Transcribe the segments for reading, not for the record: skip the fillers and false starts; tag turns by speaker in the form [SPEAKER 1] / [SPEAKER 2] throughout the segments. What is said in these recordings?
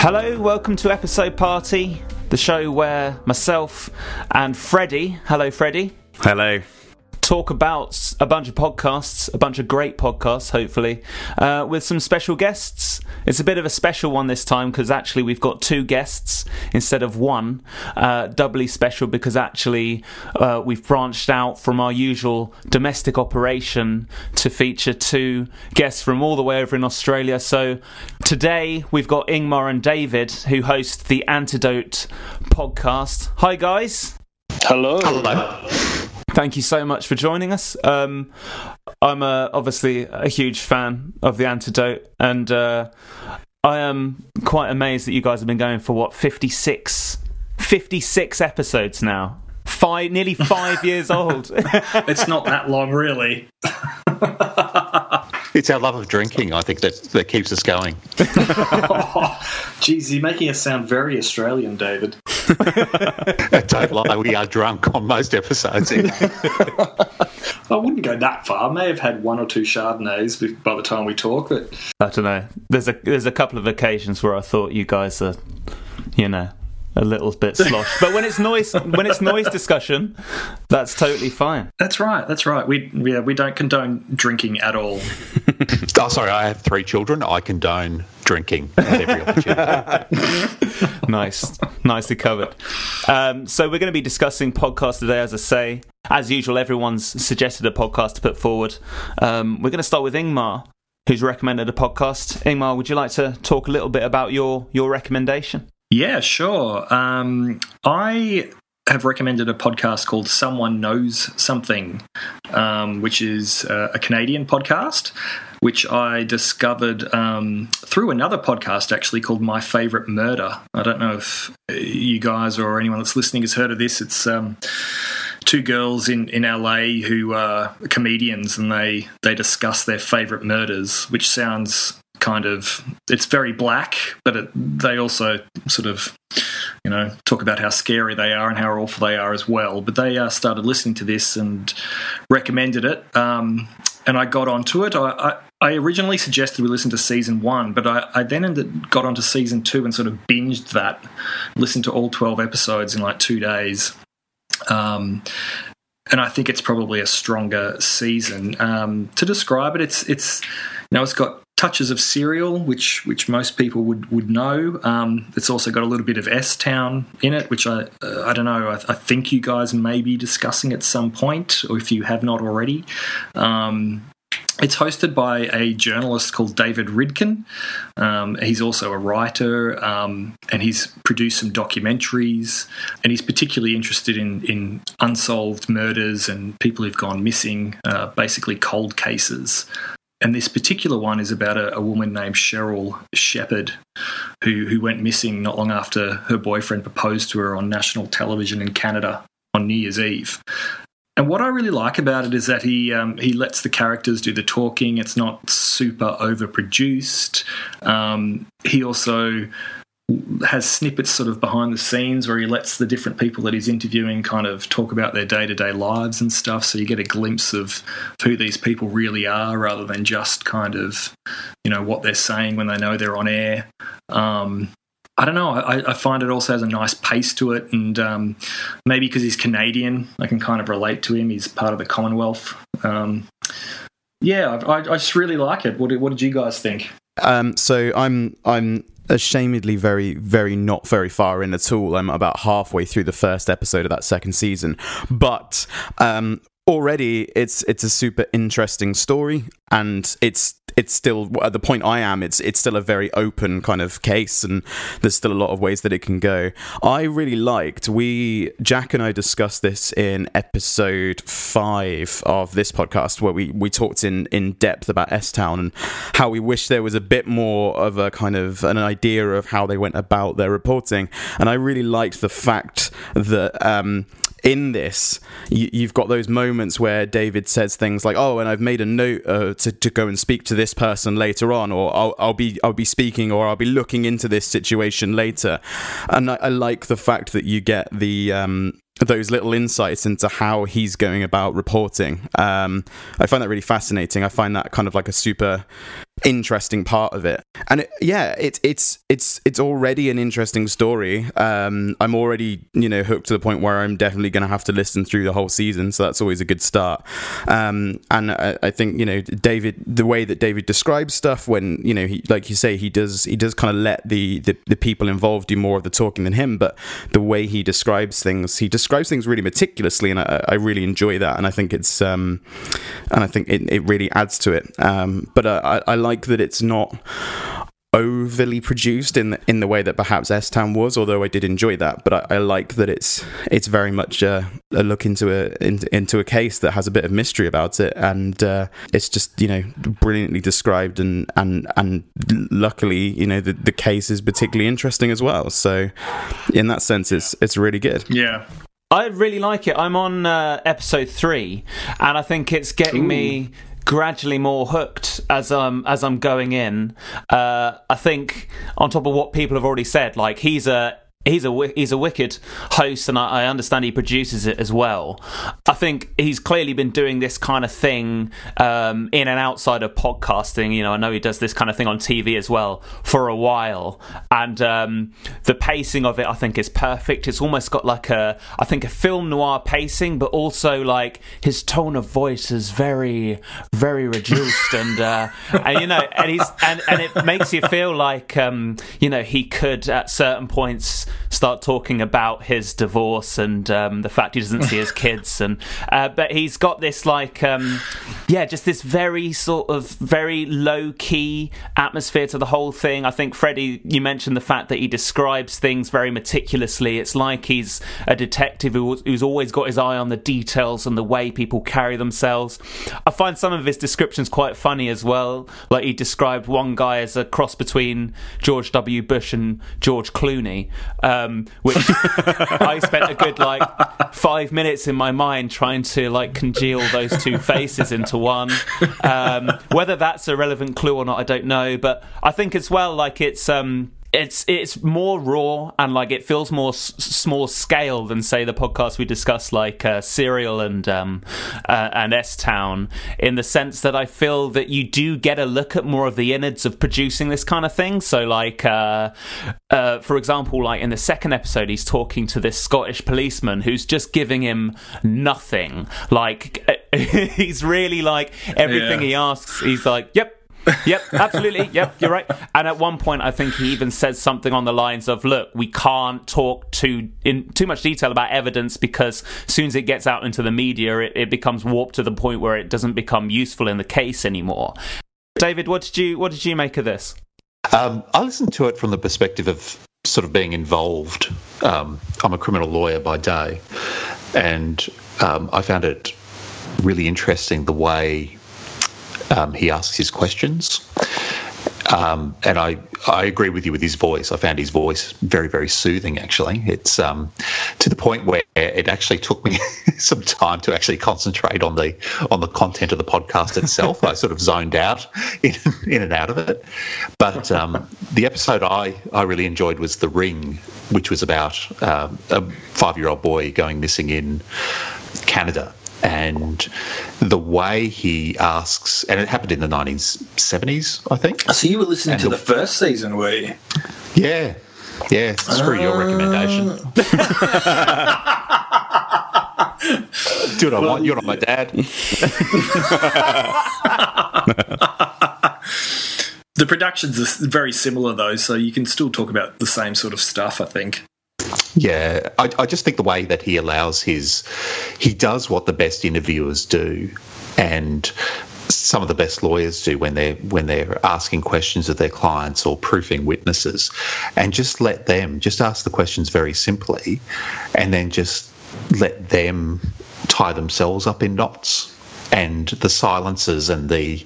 [SPEAKER 1] Hello, welcome to Episode Party, the show where myself and Freddie, hello Freddie.
[SPEAKER 2] Hello.
[SPEAKER 1] Talk about a bunch of podcasts, a bunch of great podcasts, hopefully, with some special guests. It's a bit of a special one this time because actually we've got two guests instead of one. Doubly special because actually we've branched out from our usual domestic operation to feature two guests from all the way over in Australia. So today we've got Ingmar and David who host the Antidote podcast. Hi guys.
[SPEAKER 3] Hello.
[SPEAKER 2] Hello.
[SPEAKER 1] Thank you so much for joining us. I'm obviously a huge fan of The Antidote, and I am quite amazed that you guys have been going for, 56 episodes now. Nearly 5 years old.
[SPEAKER 3] It's not that long, really.
[SPEAKER 2] It's our love of drinking, I think, that keeps us going.
[SPEAKER 3] Geez, you're making us sound very Australian, David.
[SPEAKER 2] Don't lie, we are drunk on most episodes.
[SPEAKER 3] I wouldn't go that far. I may have had one or two Chardonnays by the time we talk, but
[SPEAKER 1] I don't know. There's a couple of occasions where I thought you guys are, a little bit slosh. But when it's noise discussion, that's totally fine.
[SPEAKER 3] That's right. We don't condone drinking at all.
[SPEAKER 2] Oh, sorry, I have 3 children. I condone drinking at every opportunity.
[SPEAKER 1] Nicely covered. So we're going to be discussing podcasts today, as I say. As usual, everyone's suggested a podcast to put forward. We're going to start with Ingmar, who's recommended a podcast. Ingmar, would you like to talk a little bit about your recommendation?
[SPEAKER 3] Yeah, sure. I have recommended a podcast called Someone Knows Something, which is a Canadian podcast, which I discovered through another podcast actually called My Favourite Murder. I don't know if you guys or anyone that's listening has heard of this. It's two girls in LA who are comedians, and they discuss their favourite murders, which sounds it's very black, but they also sort of, talk about how scary they are and how awful they are as well. But they started listening to this and recommended it, and I got onto it. I originally suggested we listen to season 1, but I then got onto season 2 and sort of binged that, listened to all 12 episodes in like 2 days. And I think it's probably a stronger season. To describe it, it's got touches of Serial, which most people would know. It's also got a little bit of S-Town in it, which I don't know. I think you guys may be discussing at some point, or if you have not already. It's hosted by a journalist called David Ridkin. He's also a writer, and he's produced some documentaries, and he's particularly interested in unsolved murders and people who've gone missing, basically cold cases. And this particular one is about a woman named Cheryl Shepherd who went missing not long after her boyfriend proposed to her on national television in Canada on New Year's Eve. And what I really like about it is that he lets the characters do the talking. It's not super overproduced. He also has snippets sort of behind the scenes where he lets the different people that he's interviewing kind of talk about their day-to-day lives and stuff, so you get a glimpse of who these people really are rather than just kind of, what they're saying when they know they're on air. I don't know, I find it also has a nice pace to it, and maybe because he's Canadian, I can kind of relate to him. He's part of the Commonwealth. I just really like it. What did you guys think?
[SPEAKER 4] So I'm ashamedly very, very not very far in at all. I'm about halfway through the first episode of that second season, but already it's a super interesting story, and it's still, at the point I am, it's still a very open kind of case, and there's still a lot of ways that it can go. I really liked, Jack and I discussed this in episode 5 of this podcast, where we talked in depth about S-Town and how we wish there was a bit more of a kind of an idea of how they went about their reporting. And I really liked the fact that in this, you've got those moments where David says things like, "Oh, and I've made a note to go and speak to this person later on," or I'll be speaking, or I'll be looking into this situation later. And I like the fact that you get the those little insights into how he's going about reporting. I find that really fascinating. I find that kind of like a super interesting part of it. And it's already an interesting story. I'm already, hooked to the point where I'm definitely going to have to listen through the whole season, so that's always a good start. And I think, David, the way that David describes stuff, when he, like you say, he does kind of let the people involved do more of the talking than him, but the way he describes things really meticulously, and I really enjoy that, and I think it's and I think it really adds to it. But I like that it's not overly produced in the way that perhaps S-Town was, although I did enjoy that. But I like that it's very much a look into a case that has a bit of mystery about it, and it's just brilliantly described, and luckily the case is particularly interesting as well. So in that sense, it's really good.
[SPEAKER 3] Yeah.
[SPEAKER 1] I really like it. I'm on episode 3, and I think it's getting me gradually more hooked as I'm going in. I think on top of what people have already said, like he's a wicked host, and I understand he produces it as well. I think he's clearly been doing this kind of thing in and outside of podcasting. I know he does this kind of thing on TV as well for a while, and the pacing of it I think is perfect. It's almost got like a film noir pacing, but also like his tone of voice is very, very reduced, and it makes you feel like he could at certain points start talking about his divorce and the fact he doesn't see his kids, and but he's got this just this very sort of very low-key atmosphere to the whole thing. I think, Freddie, you mentioned the fact that he describes things very meticulously. It's like he's a detective who's always got his eye on the details and the way people carry themselves. I find some of his descriptions quite funny as well. Like, he described one guy as a cross between George W. Bush and George Clooney, which I spent a good 5 minutes in my mind trying to congeal those two faces into one. Whether that's a relevant clue or not, I don't know, but I think as well, it's more raw, and it feels more small scale than, say, the podcast we discussed, Serial and S-Town, in the sense that I feel that you do get a look at more of the innards of producing this kind of thing. So, for example, in the second episode, he's talking to this Scottish policeman who's just giving him nothing. He's really everything he asks, he's like, yep, absolutely. Yep, you're right. And at one point, I think he even says something on the lines of, look, we can't talk in too much detail about evidence, because as soon as it gets out into the media, it becomes warped to the point where it doesn't become useful in the case anymore. David, what did you make of this?
[SPEAKER 2] I listened to it from the perspective of sort of being involved. I'm a criminal lawyer by day, and I found it really interesting the way he asks his questions, and I agree with you with his voice. I found his voice very, very soothing, actually. It's to the point where it actually took me some time to actually concentrate on the content of the podcast itself. I sort of zoned out in and out of it. But the episode I really enjoyed was The Ring, which was about a 5-year-old boy going missing in Canada. And the way he asks, and it happened in the 1970s, I think.
[SPEAKER 3] So you were listening to the first season, were you?
[SPEAKER 2] Yeah, screw your recommendation. Do what I want. You're not my dad.
[SPEAKER 3] The productions are very similar, though, so you can still talk about the same sort of stuff, I think.
[SPEAKER 2] Yeah, I just think the way that he allows he does what the best interviewers do, and some of the best lawyers do when they're asking questions of their clients or proofing witnesses, and just let them just ask the questions very simply, and then just let them tie themselves up in knots. And the silences and the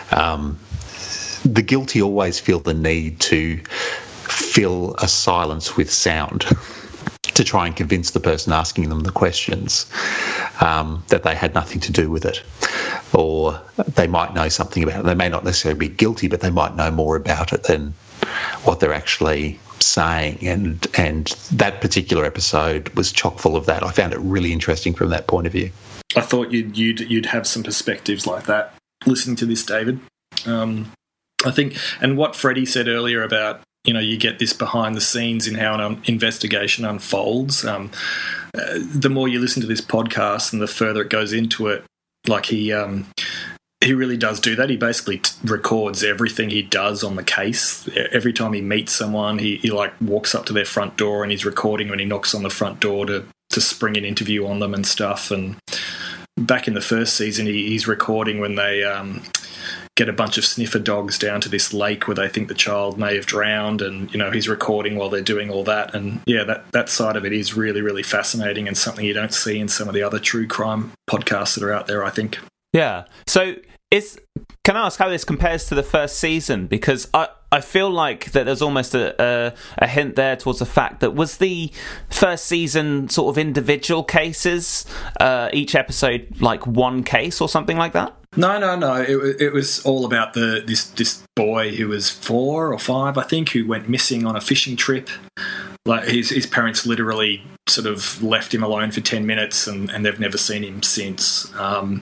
[SPEAKER 2] guilty always feel the need to fill a silence with sound to try and convince the person asking them the questions that they had nothing to do with it, or they might know something about it. They may not necessarily be guilty, but they might know more about it than what they're actually saying. And that particular episode was chock full of that. I found it really interesting from that point of view.
[SPEAKER 3] I thought you'd have some perspectives like that listening to this, David. I think, and what Freddie said earlier about, you get this behind the scenes in how an investigation unfolds. The more you listen to this podcast and the further it goes into it, like he really does do that. He basically records everything he does on the case. Every time he meets someone, he like walks up to their front door and he's recording when he knocks on the front door to spring an interview on them and stuff. And back in the first season, he's recording when they get a bunch of sniffer dogs down to this lake where they think the child may have drowned, and he's recording while they're doing all that. And yeah, that side of it is really, really fascinating and something you don't see in some of the other true crime podcasts that are out there, I think.
[SPEAKER 1] Yeah. So can I ask how this compares to the first season? Because I feel like that there's almost a hint there towards the fact that was the first season sort of individual cases, each episode like one case or something like that?
[SPEAKER 3] No. It was all about this boy who was 4 or 5, I think, who went missing on a fishing trip. Like his parents literally sort of left him alone for 10 minutes and they've never seen him since.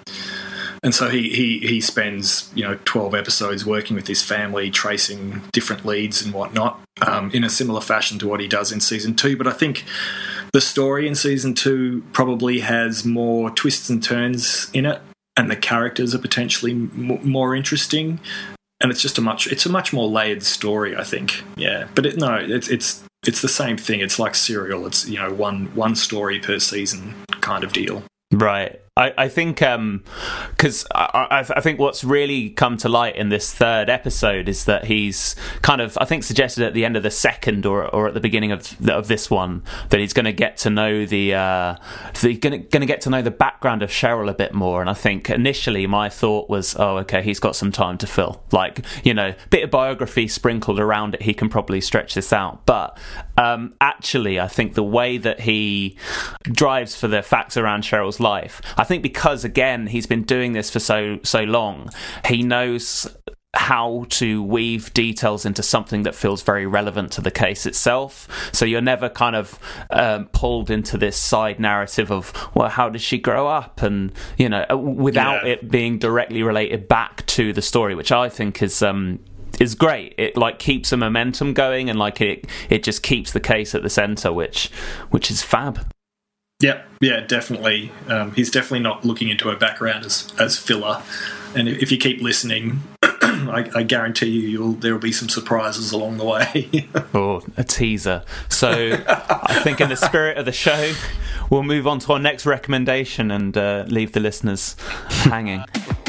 [SPEAKER 3] And so he spends 12 episodes working with his family, tracing different leads and whatnot, in a similar fashion to what he does in season 2. But I think the story in season 2 probably has more twists and turns in it, and the characters are potentially more interesting. And it's just a much more layered story, I think. Yeah, but it's the same thing. It's like Serial. It's one story per season kind of deal.
[SPEAKER 1] Right. I think because I think what's really come to light in this third episode is that he's kind of, I think, suggested at the end of the second or at the beginning of this one that he's going to get to know going to get to know the background of Cheryl a bit more. And I think initially my thought was, oh, okay, he's got some time to fill, like bit of biography sprinkled around it. He can probably stretch this out, but actually, I think the way that he drives for the facts around Cheryl's life, I think because, again, he's been doing this for so long, he knows how to weave details into something that feels very relevant to the case itself. So you're never kind of pulled into this side narrative of, well, how did she grow up? And, without it being directly related back to the story, which I think is great. It like keeps the momentum going, and like it just keeps the case at the center, which is fab.
[SPEAKER 3] Yeah, definitely. He's definitely not looking into her background as filler. And if you keep listening, I guarantee you there will be some surprises along the way.
[SPEAKER 1] Oh, a teaser. So I think in the spirit of the show, we'll move on to our next recommendation and leave the listeners hanging.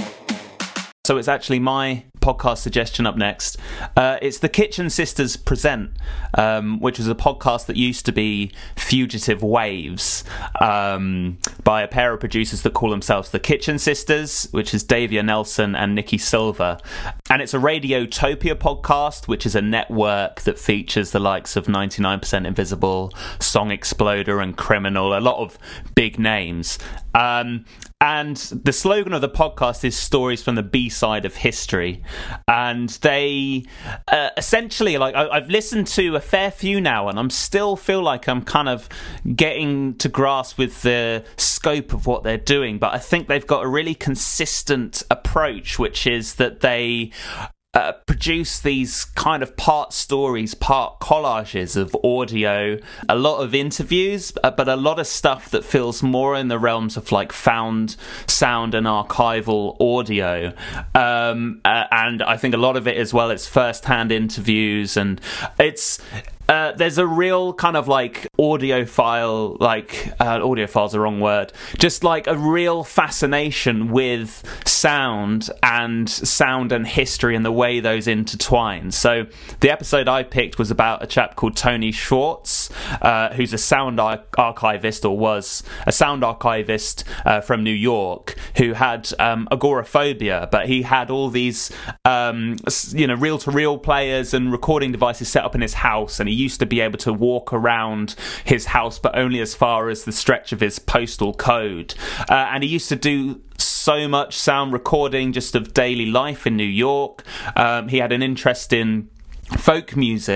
[SPEAKER 1] So it's actually my podcast suggestion up next. It's the Kitchen Sisters Present, which was a podcast that used to be Fugitive Waves, by a pair of producers that call themselves the Kitchen Sisters, which is Davia Nelson and Nikki Silver. And it's a Radiotopia podcast, which is a network that features the likes of 99% Invisible, Song Exploder and Criminal, a lot of big names. And the slogan of the podcast is Stories from the B-Side of History. And they essentially, like, I've listened to a fair few now, and I'm still feel like I'm kind of getting to grasp with the scope of what they're doing. But I think they've got a really consistent approach, which is that they produce these kind of part stories, part collages of audio, a lot of interviews, but a lot of stuff that feels more in the realms of like found sound and archival audio. And I think a lot of it as well is first-hand interviews, and it's there's a real kind of like audiophile's the wrong word, just like a real fascination with sound and history and the way those intertwine. So the episode I picked was about a chap called Tony Schwartz, who's a sound archivist, or was a sound archivist from New York, who had agoraphobia, but he had all these reel-to-reel players and recording devices set up in his house, and he used to be able to walk around his house, but only as far as the stretch of his postal code. And he used to do so much sound recording just of daily life in New York. He had an interest in folk music,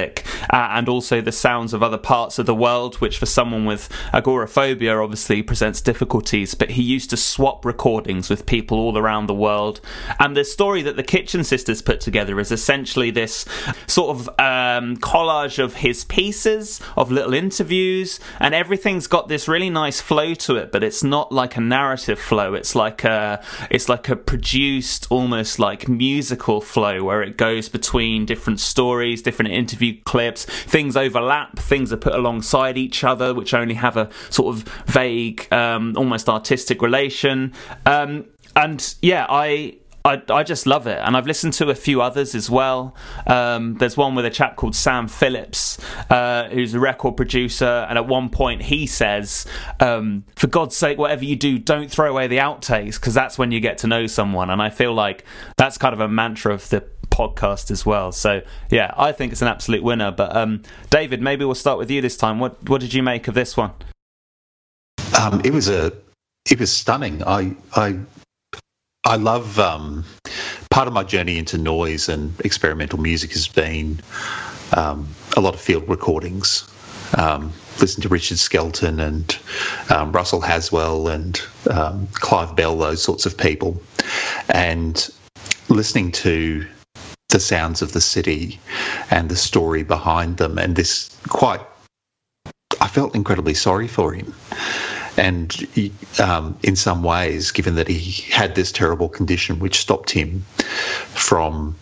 [SPEAKER 1] and also the sounds of other parts of the world, which for someone with agoraphobia obviously presents difficulties. But he used to swap recordings with people all around the world. And the story that the Kitchen Sisters put together is essentially this sort of collage of his pieces, of little interviews, and everything's got this really nice flow to it, but it's not like a narrative flow. It's like a produced, almost like musical flow, where it goes between different stories, different interview clips. Things overlap, things are put alongside each other, which only have a sort of vague, almost artistic relation. And yeah, I just love it, and I've listened to a few others as well. There's one with a chap called Sam Phillips, who's a record producer, and at one point he says, for God's sake, whatever you do, don't throw away the outtakes, because that's when you get to know someone. And I feel like that's kind of a mantra of the podcast as well. So yeah, I think it's an absolute winner. But David, maybe we'll start with you this time. What did you make of this one?
[SPEAKER 2] It was stunning. I love part of my journey into noise and experimental music has been a lot of field recordings. Listen to Richard Skelton and Russell Haswell and Clive Bell, those sorts of people, and listening to the sounds of the city and the story behind them. And I felt incredibly sorry for him. And in some ways, given that he had this terrible condition which stopped him from,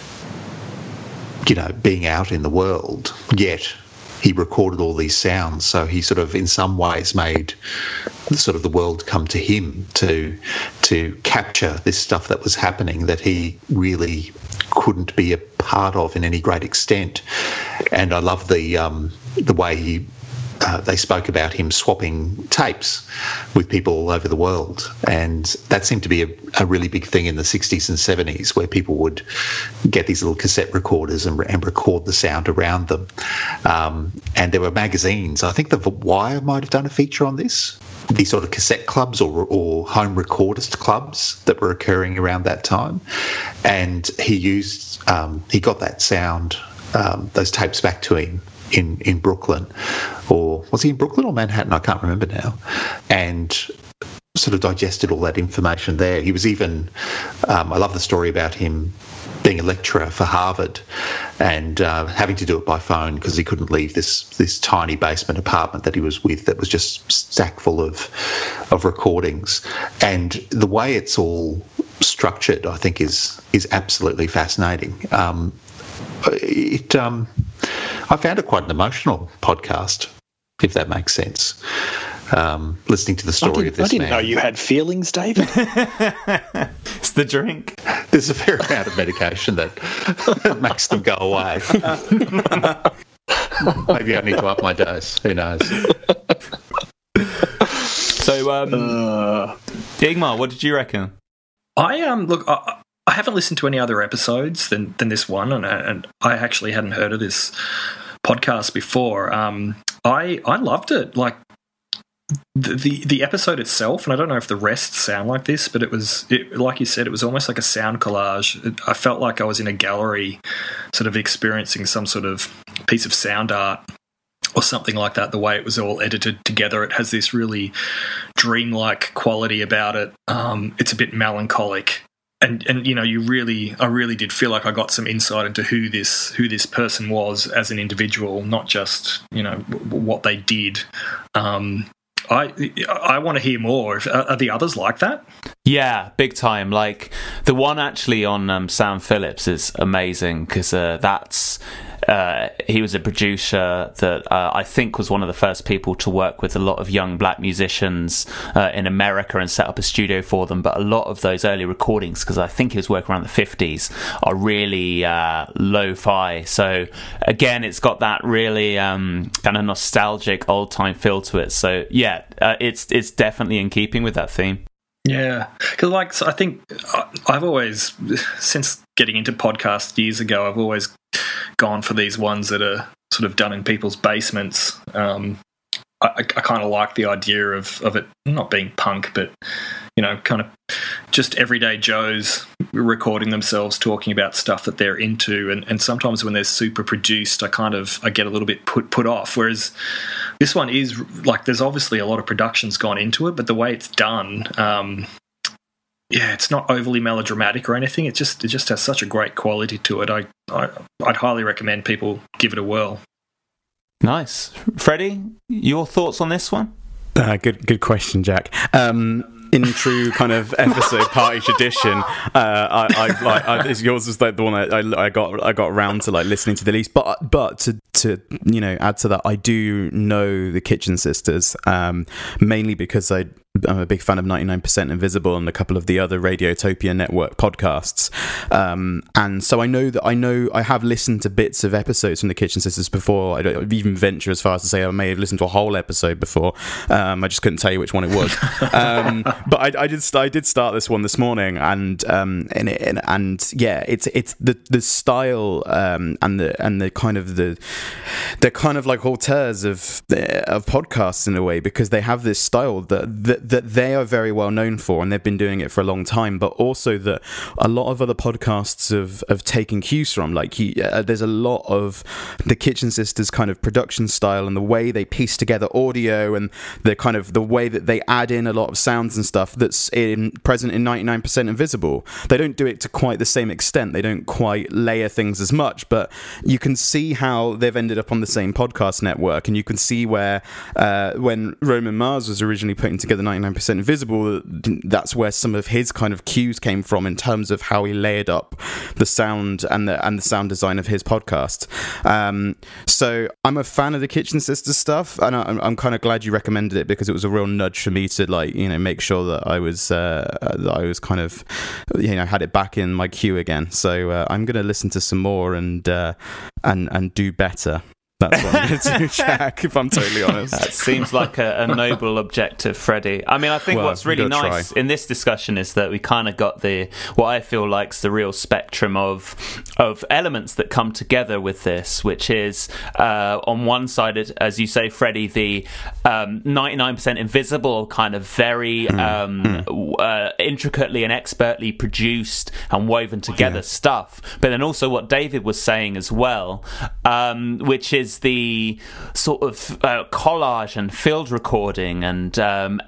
[SPEAKER 2] being out in the world, yet he recorded all these sounds. So he sort of, in some ways, made the world come to him to capture this stuff that was happening that he really couldn't be a part of in any great extent. And I love the way they spoke about him swapping tapes with people all over the world. And that seemed to be a really big thing in the 60s and 70s, where people would get these little cassette recorders and record the sound around them. And there were magazines. I think The Wire might have done a feature on this. These sort of cassette clubs or home recordist clubs that were occurring around that time. And he got that sound, those tapes back to him in Brooklyn, or was he in Brooklyn or Manhattan? I can't remember now. And sort of digested all that information there. He was even, I love the story about him being a lecturer for Harvard and having to do it by phone because he couldn't leave this tiny basement apartment that he was with that was just stacked full of recordings. And the way it's all structured, I think, is absolutely fascinating. I found it quite an emotional podcast, if that makes sense. Listening to the story of this man.
[SPEAKER 5] I didn't know you had feelings, David.
[SPEAKER 1] It's the drink.
[SPEAKER 2] There's a fair amount of medication that makes them go away. Maybe I need to up my dose. Who knows?
[SPEAKER 1] So, Ingmar, what did you reckon?
[SPEAKER 3] I haven't listened to any other episodes than this one, and I actually hadn't heard of this podcast before. I loved it. Like the episode itself, and I don't know if the rest sound like this, but like you said, it was almost like a sound collage. I felt like I was in a gallery, sort of experiencing some sort of piece of sound art or something like that. The way it was all edited together, it has this really dreamlike quality about it. It's a bit melancholic. And I really did feel like I got some insight into who this person was as an individual, not just what they did. I want to hear more. Are the others like that?
[SPEAKER 1] Yeah, big time. Like the one actually on Sam Phillips is amazing because that's. He was a producer that I think was one of the first people to work with a lot of young black musicians in America and set up a studio for them. But a lot of those early recordings, because I think he was working around the 50s, are really lo-fi. So again, it's got that really kind of nostalgic old-time feel to it. So yeah, it's definitely in keeping with that theme.
[SPEAKER 3] Yeah, because I think I've always, since getting into podcasts years ago, I've always gone for these ones that are sort of done in people's basements. I kind of like the idea of it not being punk, but kind of just everyday Joes recording themselves talking about stuff that they're into, and sometimes when they're super produced, I get a little bit put off. Whereas this one is like, there's obviously a lot of production's gone into it, but the way it's done, it's not overly melodramatic or anything. It just has such a great quality to it. I'd highly recommend people give it a whirl.
[SPEAKER 1] Nice. Freddie, your thoughts on this one?
[SPEAKER 4] Good question, Jack. In true kind of episode party tradition, yours was like the one I got around to like listening to the least. But to add to that, I do know the Kitchen Sisters, mainly because I'm a big fan of 99% Invisible and a couple of the other Radiotopia Network podcasts, and so I have listened to bits of episodes from the Kitchen Sisters before. I don't even venture as far as to say I may have listened to a whole episode before. I just couldn't tell you which one it was. But I did start this one this morning, and it's the style and the kind of like auteurs of podcasts in a way, because they have this style that they are very well known for, and they've been doing it for a long time, but also that a lot of other podcasts have taken cues from. Like there's a lot of the Kitchen Sisters kind of production style and the way they piece together audio and the way that they add in a lot of sounds and stuff that's present in 99% Invisible. They don't do it to quite the same extent. They don't quite layer things as much, but you can see how they've ended up on the same podcast network, and you can see where when Roman Mars was originally putting together 99% Invisible, that's where some of his kind of cues came from in terms of how he layered up the sound and the sound design of his podcast. So I'm a fan of the Kitchen Sisters stuff, and I'm kind of glad you recommended it, because it was a real nudge for me to make sure that I was kind of had it back in my queue again. So I'm going to listen to some more and do better. That's what I'm going to do, Jack, if I'm totally honest.
[SPEAKER 1] That seems like a noble objective, Freddie. I mean, I think what's really nice in this discussion is that we kind of got what I feel like's the real spectrum of elements that come together with this, which is on one side, as you say, Freddie, the 99% Invisible kind of very intricately and expertly produced and woven together stuff. But then also what David was saying as well, which is the sort of collage and field recording and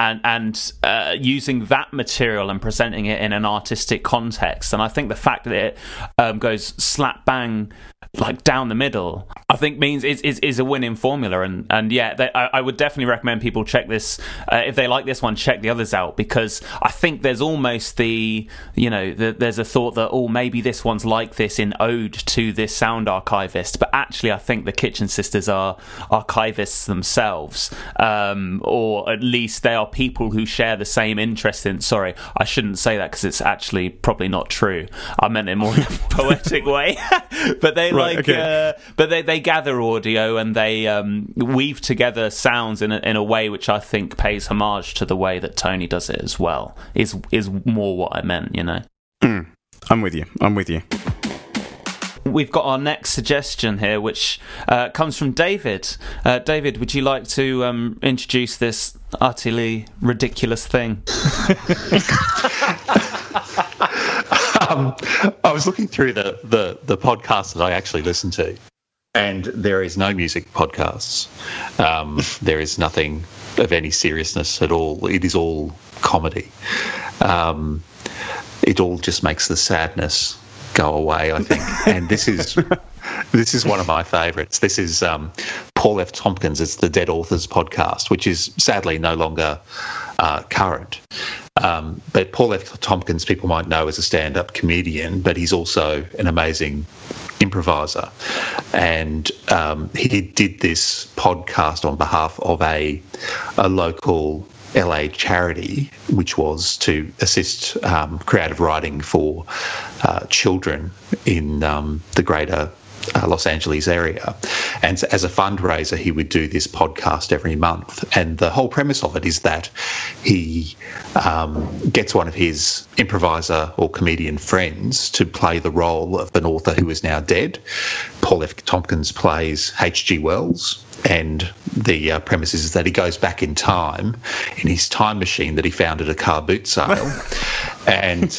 [SPEAKER 1] using that material and presenting it in an artistic context. And I think the fact that it goes slap bang like down the middle, I think means is a winning formula. And I would definitely recommend people check this if they like this one. Check the others out, because I think there's almost there's a thought that maybe this one's like this in ode to this sound archivist, but actually I think the Kitchen Sisters are archivists themselves, or at least they are people who share the same interest in. Sorry, I shouldn't say that because it's actually probably not true. I meant it more in a poetic way, but they but they gather audio and they weave together sounds in a way which I think pays homage to the way that Tony does it as well. Is more what I meant,
[SPEAKER 4] I'm with you.
[SPEAKER 1] We've got our next suggestion here, which comes from David. David, would you like to introduce this utterly ridiculous thing?
[SPEAKER 2] I was looking through the podcasts that I actually listen to, and there is no music podcasts. There is nothing of any seriousness at all. It is all comedy. It all just makes the sadness go away, I think. And this is one of my favourites. This is Paul F. Tompkins. It's the Dead Authors podcast, which is sadly no longer current. But Paul F. Tompkins, people might know as a stand-up comedian, but he's also an amazing improviser. And he did this podcast on behalf of a local LA charity, which was to assist creative writing for children in the greater Los Angeles area. And as a fundraiser, he would do this podcast every month. And the whole premise of it is that he gets one of his improviser or comedian friends to play the role of an author who is now dead. Paul F. Tompkins plays H.G. Wells. And the premise is that he goes back in time in his time machine that he found at a car boot sale and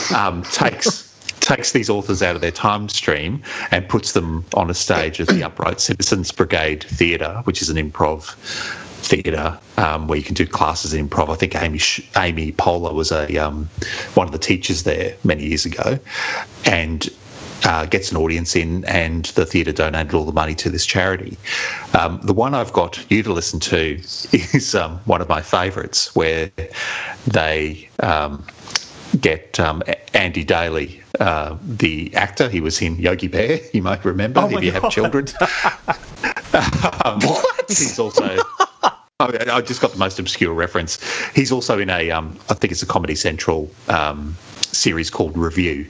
[SPEAKER 2] takes these authors out of their time stream and puts them on a stage at the Upright Citizens Brigade Theatre, which is an improv theatre where you can do classes in improv. I think Amy Poehler was one of the teachers there many years ago, and gets an audience in, and the theatre donated all the money to this charity. The one I've got you to listen to is one of my favourites, where they get Andy Daly, the actor. He was in Yogi Bear, you might remember, if you have children. What? He's also... I just got the most obscure reference. He's also in I think it's a Comedy Central series called Review.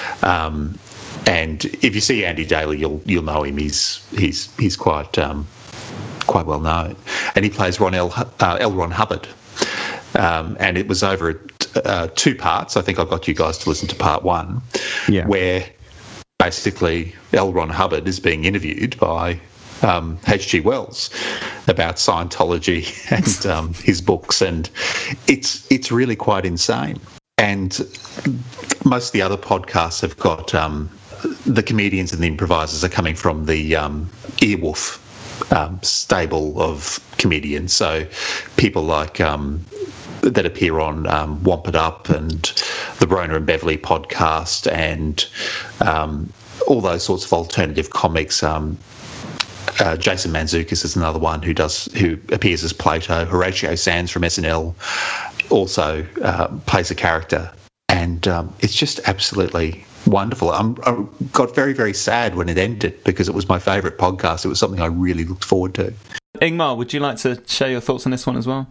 [SPEAKER 2] And if you see Andy Daly, you'll know him. He's quite well known, and he plays L. Ron Hubbard. And it was over 2 parts. I think I got you guys to listen to part 1, where basically L. Ron Hubbard is being interviewed by H.G. Wells about Scientology and his books, and it's really quite insane. And most of the other podcasts have got the comedians and the improvisers are coming from the Earwolf stable of comedians. So people like that appear on Womp It Up and the Broner and Beverly podcast, and all those sorts of alternative comics. Jason Mantzoukas is another one who appears as Plato. Horatio Sands from SNL also plays a character, and it's just absolutely wonderful. I got very, very sad when it ended because it was my favourite podcast. It was something I really looked forward to.
[SPEAKER 1] Ingmar, would you like to share your thoughts on this one as well?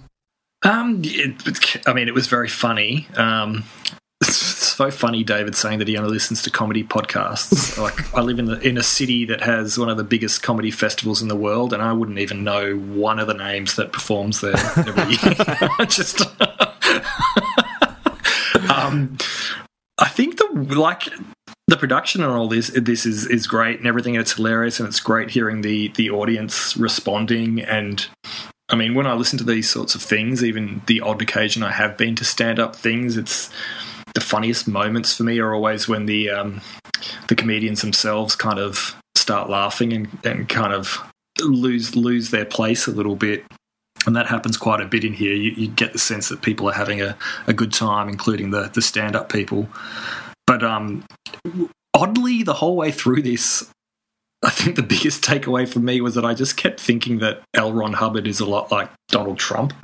[SPEAKER 3] It was very funny. It's so funny, David, saying that he only listens to comedy podcasts. Like, I live in a city that has one of the biggest comedy festivals in the world, and I wouldn't even know one of the names that performs there every year. Just, I think the production and all this is great and everything. And it's hilarious, and it's great hearing the audience responding. And I mean, when I listen to these sorts of things, even the odd occasion I have been to stand-up things, it's the funniest moments for me are always when the comedians themselves kind of start laughing and kind of lose their place a little bit. And that happens quite a bit in here. You get the sense that people are having a good time, including the stand-up people. But oddly, the whole way through this, I think the biggest takeaway for me was that I just kept thinking that L. Ron Hubbard is a lot like Donald Trump.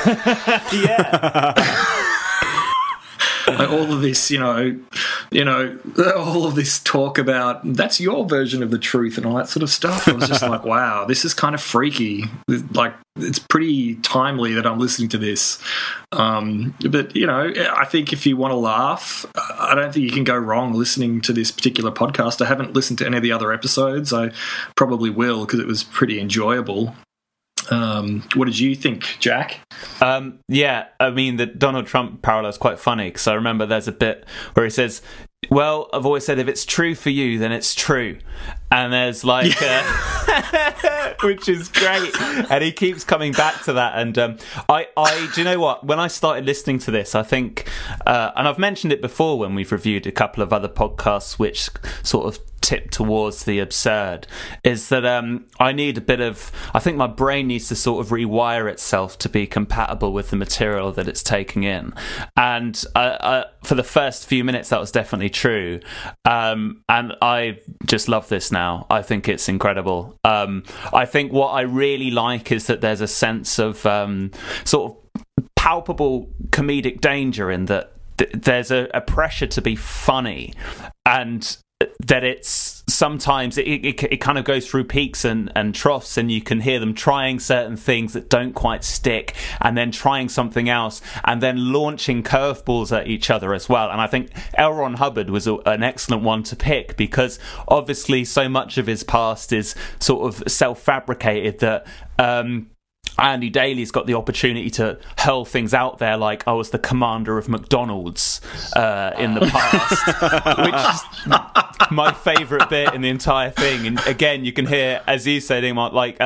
[SPEAKER 1] Yeah.
[SPEAKER 3] Like all of this, all of this talk about that's your version of the truth and all that sort of stuff. I was just like, wow, this is kind of freaky. Like, it's pretty timely that I'm listening to this. But, I think if you want to laugh, I don't think you can go wrong listening to this particular podcast. I haven't listened to any of the other episodes. I probably will because it was pretty enjoyable. What did you think, Jack?
[SPEAKER 1] The Donald Trump parallel is quite funny because I remember there's a bit where he says, well, I've always said if it's true for you, then it's true. And there's like, which is great. And he keeps coming back to that. And do you know what? When I started listening to this, I think, and I've mentioned it before when we've reviewed a couple of other podcasts which sort of tip towards the absurd, is that I think my brain needs to sort of rewire itself to be compatible with the material that it's taking in. And for the first few minutes, that was definitely true. And I just love this now. I think it's incredible. I think what I really like is that there's a sense of sort of palpable comedic danger in that there's a pressure to be funny, and that it's sometimes it kind of goes through peaks and troughs, and you can hear them trying certain things that don't quite stick, and then trying something else, and then launching curveballs at each other as well. And I think L. Ron Hubbard was an excellent one to pick, because obviously so much of his past is sort of self-fabricated, that Andy Daly's got the opportunity to hurl things out there like I was the commander of McDonald's in the past, which is my favourite bit in the entire thing. And again, you can hear Aziz saying like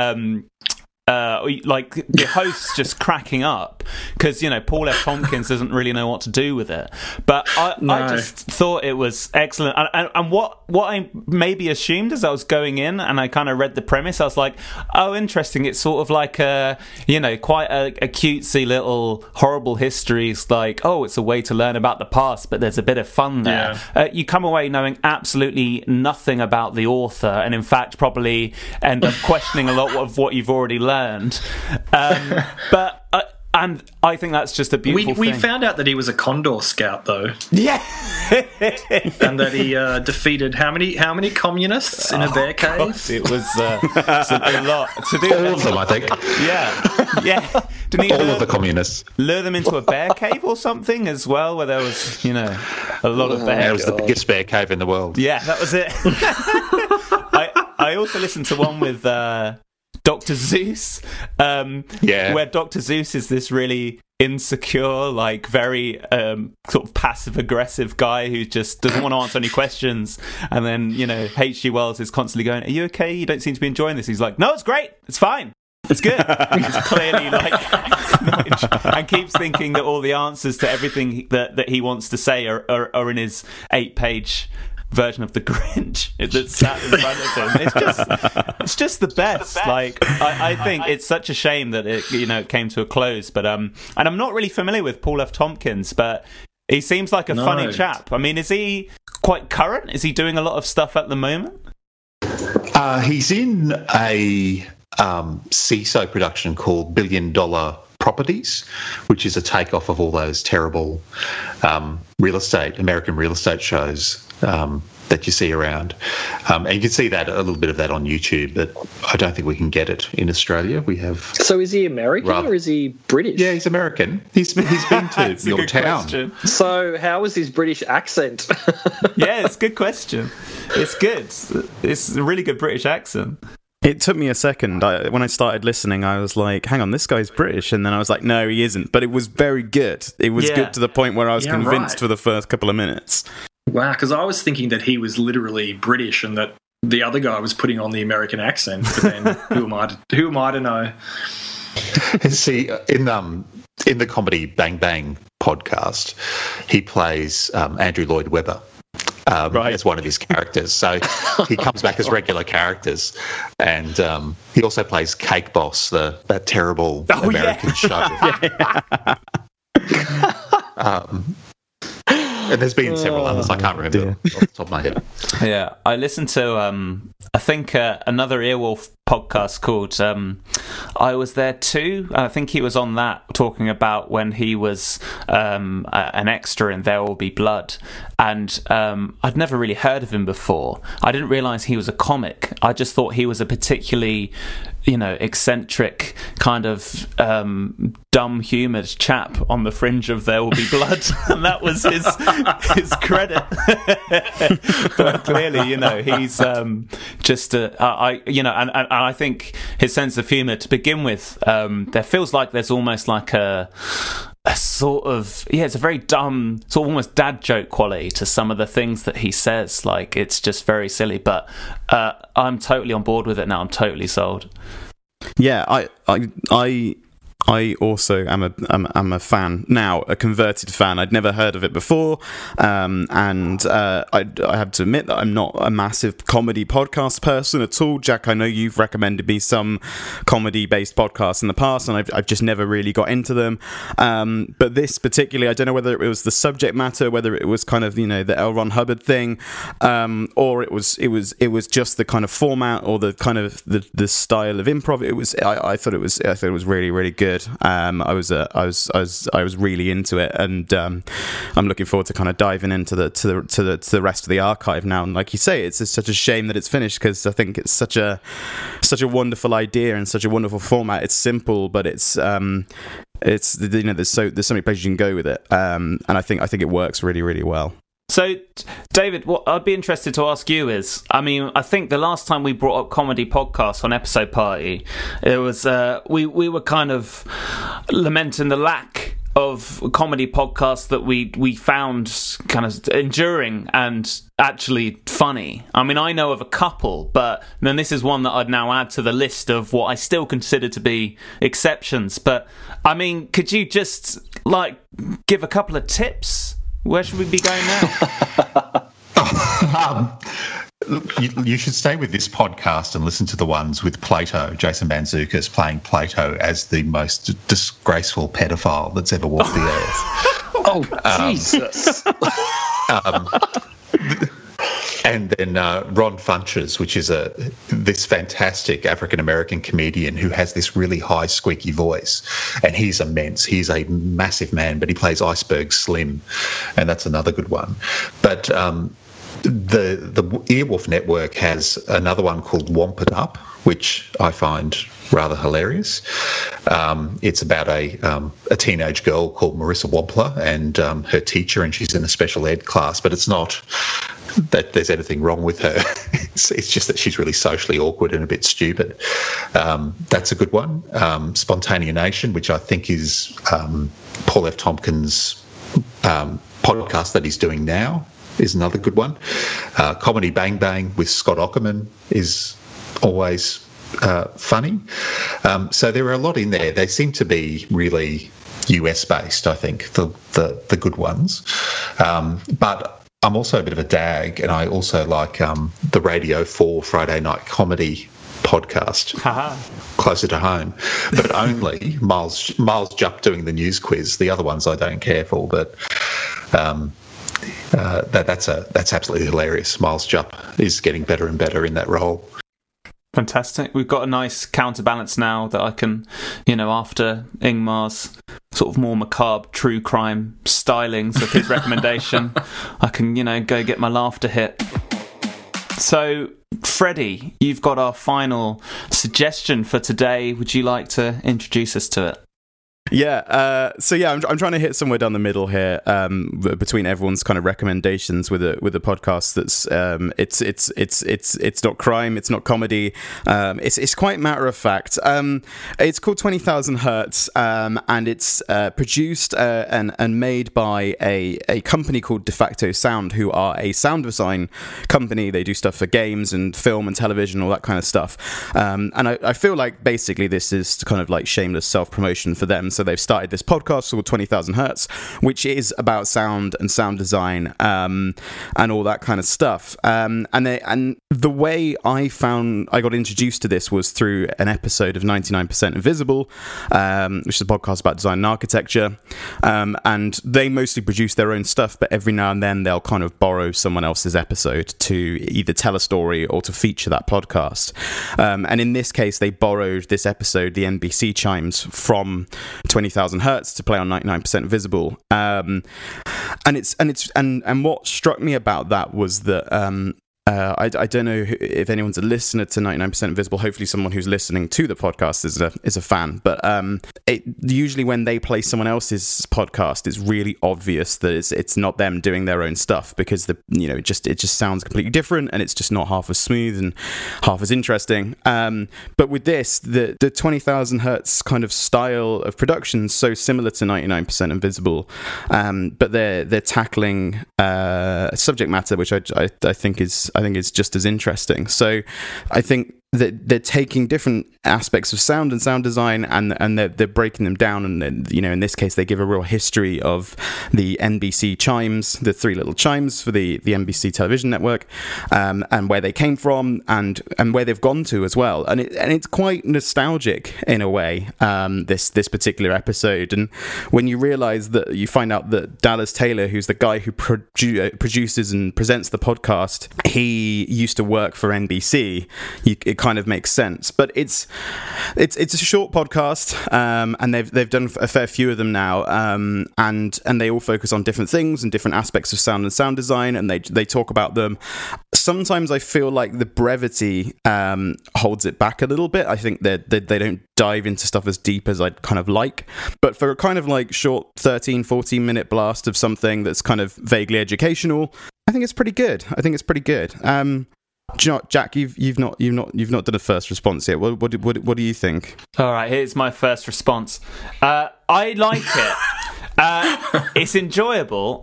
[SPEAKER 1] the host just cracking up because, you know, Paul F. Tompkins doesn't really know what to do with it. But I just thought it was excellent. And what I maybe assumed as I was going in and I kind of read the premise, I was like, oh, interesting. It's sort of like quite a cutesy little horrible histories, like, oh, it's a way to learn about the past, but there's a bit of fun there. Yeah. You come away knowing absolutely nothing about the author, and in fact probably end up questioning a lot of what you've already learned. But and I think that's just a beautiful thing.
[SPEAKER 3] We found out that he was a Condor Scout, though.
[SPEAKER 1] Yeah,
[SPEAKER 3] and that he defeated how many communists in a bear cave?
[SPEAKER 1] God, it was a lot to do.
[SPEAKER 2] All of them, I think.
[SPEAKER 1] Yeah. Didn't he
[SPEAKER 2] all of the communists
[SPEAKER 1] lure them into a bear cave or something as well, where there was, you know, a lot of bears?
[SPEAKER 2] It was the biggest bear cave in the world.
[SPEAKER 1] Yeah, that was it. I also listened to one with Dr. Zeus, where Dr. Zeus is this really insecure, like very sort of passive-aggressive guy who just doesn't want to answer any questions. And then, you know, H.G. Wells is constantly going, are you okay? You don't seem to be enjoying this. He's like, no, it's great. It's fine. It's good. He's clearly like, and keeps thinking that all the answers to everything that he wants to say are in his 8-page version of the Grinch that's sat in front of him. It's just the best. Like I think it's such a shame that it came to a close. But and I'm not really familiar with Paul F. Tompkins, but he seems like a funny chap. I mean, is he quite current? Is he doing a lot of stuff at the moment?
[SPEAKER 2] He's in a CISO production called $1 Billion Properties, which is a takeoff of all those terrible American real estate shows that you see around. And you can see that a little bit of that on YouTube, but I don't think we can get it in Australia. We have. So
[SPEAKER 5] is he American or is he British?
[SPEAKER 2] Yeah, he's American. He's been to your town.
[SPEAKER 5] Question. So how was his British accent?
[SPEAKER 1] Yeah, it's a good question. It's good. It's a really good British accent.
[SPEAKER 4] It took me a second. When I started listening, I was like, hang on, this guy's British. And then I was like, no, he isn't. But it was very good. It was good to the point where I was convinced for the first couple of minutes.
[SPEAKER 3] Wow, because I was thinking that he was literally British and that the other guy was putting on the American accent. But then who am I to know?
[SPEAKER 2] See, in the comedy Bang Bang podcast, he plays Andrew Lloyd Webber. As one of his characters. So he comes back as regular characters. And he also plays Cake Boss, that terrible American show. And there's been several others. I can't remember off the top of my head.
[SPEAKER 1] Yeah, I listened to, I think, another Earwolf podcast called I Was There Too. I think he was on that, talking about when he was an extra in There Will Be Blood. And I'd never really heard of him before. I didn't realise he was a comic. I just thought he was a particularly, eccentric, kind of dumb-humoured chap on the fringe of There Will Be Blood. And that was his credit. But clearly, he's just and I think his sense of humour to begin with, there feels like there's almost like a sort of, it's a very dumb, sort of almost dad joke quality to some of the things that he says. Like, it's just very silly, but I'm totally on board with it now. I'm totally sold.
[SPEAKER 4] Yeah, I also am a fan now, a converted fan. I'd never heard of it before, and I have to admit that I'm not a massive comedy podcast person at all. Jack, I know you've recommended me some comedy-based podcasts in the past, and I've just never really got into them. But this particularly, I don't know whether it was the subject matter, whether it was kind of the L. Ron Hubbard thing, or it was just the kind of format or the kind of the style of improv. I thought it was really, really good. good. I was really into it, and I'm looking forward to kind of diving into the rest of the archive now. And like you say, it's just such a shame that it's finished, because I think it's such a wonderful idea and such a wonderful format. It's simple, but it's there's so many places you can go with it, and I think it works really, really well.
[SPEAKER 1] So, David, what I'd be interested to ask you is, I mean, I think the last time we brought up comedy podcasts on Episode Party, it was we were kind of lamenting the lack of comedy podcasts that we found kind of enduring and actually funny. I mean, I know of a couple, but then this is one that I'd now add to the list of what I still consider to be exceptions. But I mean, could you just give a couple of tips? Where should we be going now?
[SPEAKER 2] You should stay with this podcast and listen to the ones with Plato, Jason Mantzoukas playing Plato as the most disgraceful pedophile that's ever walked the earth.
[SPEAKER 5] Oh, Jesus.
[SPEAKER 2] And then Ron Funches, which is this fantastic African-American comedian who has this really high, squeaky voice. And he's immense. He's a massive man, but he plays Iceberg Slim. And that's another good one. But the Earwolf Network has another one called Womp It Up, which I find rather hilarious. It's about a teenage girl called Marissa Wampler and her teacher, and she's in a special ed class, but it's not that there's anything wrong with her. It's just that she's really socially awkward and a bit stupid. That's a good one. Spontaneation, which I think is Paul F. Tompkins' podcast that he's doing now, is another good one. Comedy Bang Bang with Scott Aukerman is always funny. So there are a lot in there. They seem to be really US based, I think, the good ones. But I'm also a bit of a dag, and I also like the Radio 4 Friday Night Comedy podcast, closer to home, but only Miles Jupp doing the news quiz. The other ones I don't care for, but that's absolutely hilarious. Miles Jupp is getting better and better in that role.
[SPEAKER 1] Fantastic. We've got a nice counterbalance now that I can, after Ingmar's sort of more macabre true crime stylings of his recommendation, I can, go get my laughter hit. So, Freddie, you've got our final suggestion for today. Would you like to introduce us to it?
[SPEAKER 4] Yeah, I'm trying to hit somewhere down the middle here, between everyone's kind of recommendations with a podcast that's it's not crime, it's not comedy, it's quite matter of fact. It's called 20,000 Hertz, and it's produced and made by a company called De Facto Sound, who are a sound design company. They do stuff for games and film and television, all that kind of stuff. And I feel like basically this is kind of like shameless self-promotion for them. So they've started this podcast called 20,000 Hertz, which is about sound and sound design, and all that kind of stuff. And the way I got introduced to this was through an episode of 99% Invisible, which is a podcast about design and architecture. And they mostly produce their own stuff, but every now and then they'll kind of borrow someone else's episode to either tell a story or to feature that podcast. And in this case, they borrowed this episode, the NBC chimes, from 20,000 Hertz to play on 99% Invisible. And what struck me about that was that I don't know if anyone's a listener to 99% Invisible. Hopefully someone who's listening to the podcast is a fan. But usually when they play someone else's podcast, it's really obvious that it's not them doing their own stuff, because it just sounds completely different, and it's just not half as smooth and half as interesting. But with this, the 20,000 Hertz kind of style of production is so similar to 99% Invisible, but they're tackling subject matter which I think is just as interesting. So I think that they're taking different aspects of sound and sound design, and they're breaking them down, and in this case they give a real history of the NBC chimes, the three little chimes for the NBC television network, and where they came from and where they've gone to as well, and it's quite nostalgic in a way, this particular episode. And when you realize that, you find out that Dallas Taylor, who's the guy who produces and presents the podcast, he used to work for NBC, it kind of makes sense. But it's a short podcast, and they've done a fair few of them now, and they all focus on different things and different aspects of sound and sound design, and they talk about them. Sometimes I feel like the brevity holds it back a little bit. I think that they don't dive into stuff as deep as I'd kind of like. But for a kind of like short 13, 14 minute blast of something that's kind of vaguely educational, I think it's pretty good. Jack, you've not done a first response yet. What do you think?
[SPEAKER 1] All right, here's my first response. I like it. It's enjoyable.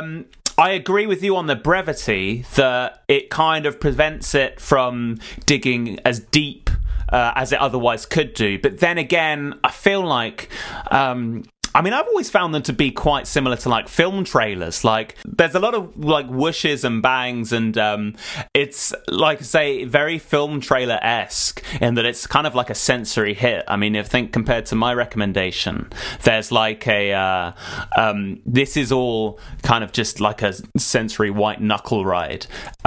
[SPEAKER 1] I agree with you on the brevity, that it kind of prevents it from digging as deep as it otherwise could do. But then again, I feel like... I've always found them to be quite similar to like film trailers. Like, there's a lot of like whooshes and bangs, and it's like I say, very film trailer-esque in that it's kind of like a sensory hit. I mean, I think compared to my recommendation, there's like a this is all kind of just like a sensory white knuckle ride.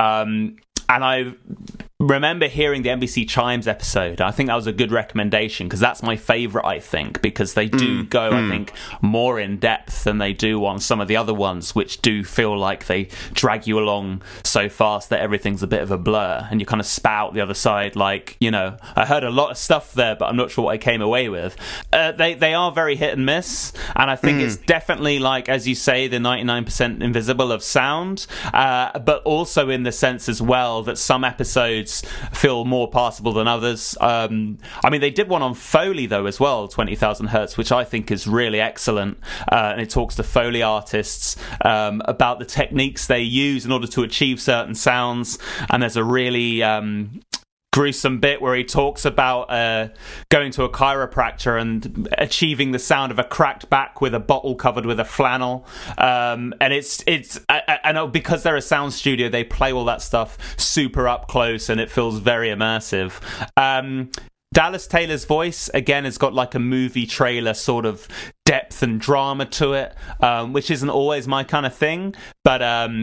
[SPEAKER 1] And I remember hearing the NBC Chimes episode. I think that was a good recommendation, because that's my favourite, I think, because they do go, I think, more in depth than they do on some of the other ones, which do feel like they drag you along so fast that everything's a bit of a blur, and you kind of spout the other side like, I heard a lot of stuff there, but I'm not sure what I came away with. They are very hit and miss, and I think it's definitely, like, as you say, the 99% invisible of sound, but also in the sense as well that some episodes feel more passable than others. They did one on Foley though as well, 20,000 Hertz, which I think is really excellent, and it talks to Foley artists about the techniques they use in order to achieve certain sounds. And there's a really gruesome bit where he talks about going to a chiropractor and achieving the sound of a cracked back with a bottle covered with a flannel, and it's I know, because they're a sound studio, they play all that stuff super up close, and it feels very immersive. Dallas Taylor's voice, again, has got like a movie trailer sort of depth and drama to it, which isn't always my kind of thing, but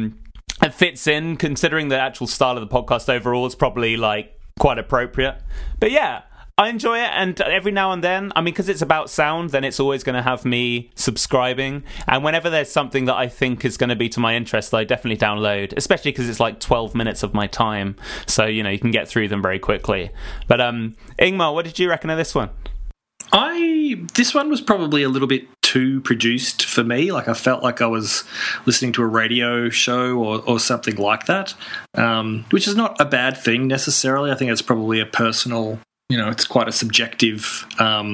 [SPEAKER 1] it fits in, considering the actual style of the podcast overall is probably like quite appropriate. But yeah, I enjoy it, and every now and then, because it's about sound, then it's always going to have me subscribing, and whenever there's something that I think is going to be to my interest, I definitely download, especially because it's like 12 minutes of my time, so you can get through them very quickly. But Ingmar, what did you reckon of this one?
[SPEAKER 3] This one was probably a little bit too produced for me. Like, I felt like I was listening to a radio show or something like that, which is not a bad thing necessarily. I think it's probably a personal, it's quite a subjective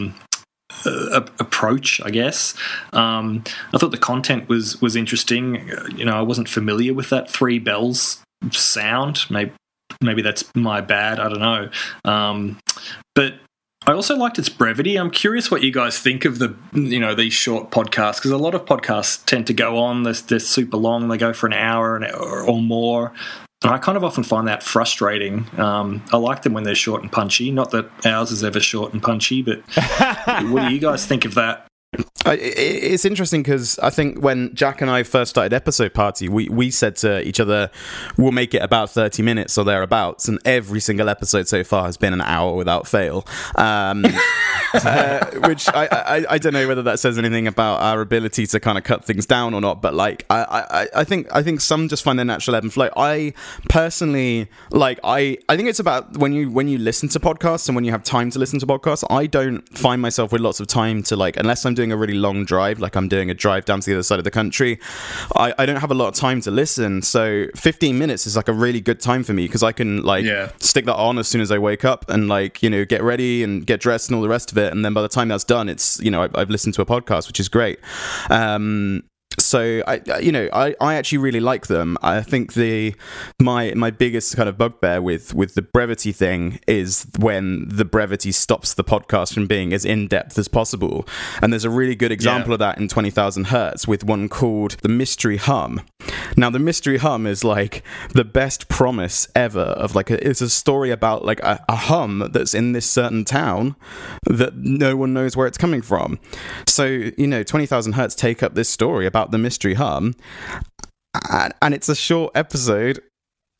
[SPEAKER 3] approach, I guess. I thought the content was interesting. I wasn't familiar with that 3 bells sound. Maybe that's my bad. I don't know. But I also liked its brevity. I'm curious what you guys think of these short podcasts, because a lot of podcasts tend to go on. They're super long. They go for an hour or more. And I kind of often find that frustrating. I like them when they're short and punchy. Not that ours is ever short and punchy, but what do you guys think of that?
[SPEAKER 4] It's interesting because I think when Jack and I first started Episode Party, we said to each other, we'll make it about 30 minutes or thereabouts, and every single episode so far has been an hour without fail. Which I don't know whether that says anything about our ability to kind of cut things down or not, but like I think some just find their natural ebb and flow. I personally I think it's about when you listen to podcasts and when you have time to listen to podcasts. I don't find myself with lots of time to, like, unless I'm doing a really long drive, like I'm doing a drive down to the other side of the country, I don't have a lot of time to listen. So 15 minutes is like a really good time for me, because I can stick that on as soon as I wake up and get ready and get dressed and all the rest of it, and then by the time that's done, it's I've listened to a podcast, which is great. So I actually really like them. I think my biggest kind of bugbear with the brevity thing is when the brevity stops the podcast from being as in-depth as possible. And there's a really good example of that in 20,000 Hertz with one called The Mystery Hum. Now, The Mystery Hum is like the best promise ever of it's a story about like a hum that's in this certain town that no one knows where it's coming from. So 20,000 Hertz take up this story about the mystery hum, and it's a short episode,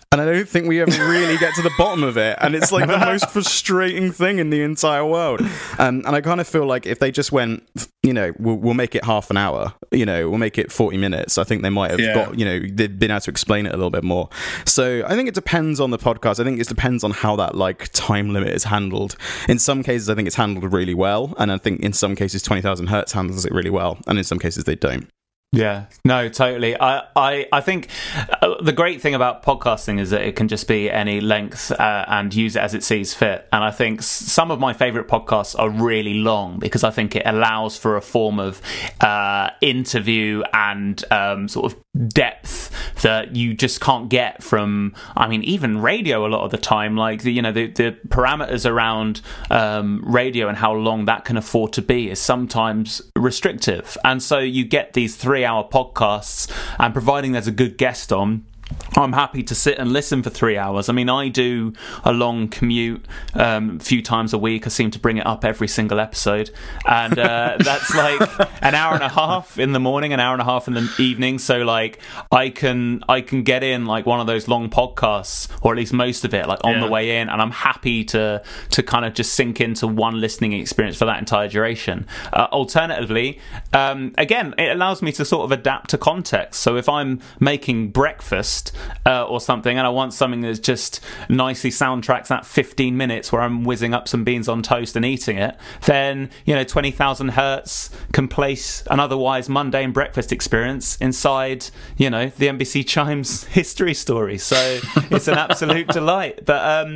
[SPEAKER 4] And I don't think we ever really get to the bottom of it. And it's like the most frustrating thing in the entire world. And I kind of feel like if they just went, we'll make it half an hour, we'll make it 40 minutes. I think they might have got, they've been able to explain it a little bit more. So I think it depends on the podcast. I think it depends on how that like time limit is handled. In some cases, I think it's handled really well. And I think in some cases, 20,000 Hertz handles it really well. And in some cases, they don't.
[SPEAKER 1] Yeah, no, totally. I think the great thing about podcasting is that it can just be any length and use it as it sees fit. And I think some of my favourite podcasts are really long because I think it allows for a form of interview and sort of depth that you just can't get from, even radio a lot of the time. Like, the parameters around radio and how long that can afford to be is sometimes restrictive. And so you get these 3-hour podcasts, and providing there's a good guest on, I'm happy to sit and listen for 3 hours. I do a long commute a few times a week. I seem to bring it up every single episode. And that's like an hour and a half in the morning, an hour and a half in the evening. So like I can get in like one of those long podcasts, or at least most of it, like on the way in. And I'm happy to kind of just sink into one listening experience for that entire duration. Alternatively, again, it allows me to sort of adapt to context. So if I'm making breakfast or something, and I want something that's just nicely soundtracks that 15 minutes where I'm whizzing up some beans on toast and eating it, then 20,000 Hertz can place an otherwise mundane breakfast experience inside the NBC Chimes history story. So it's an absolute delight. But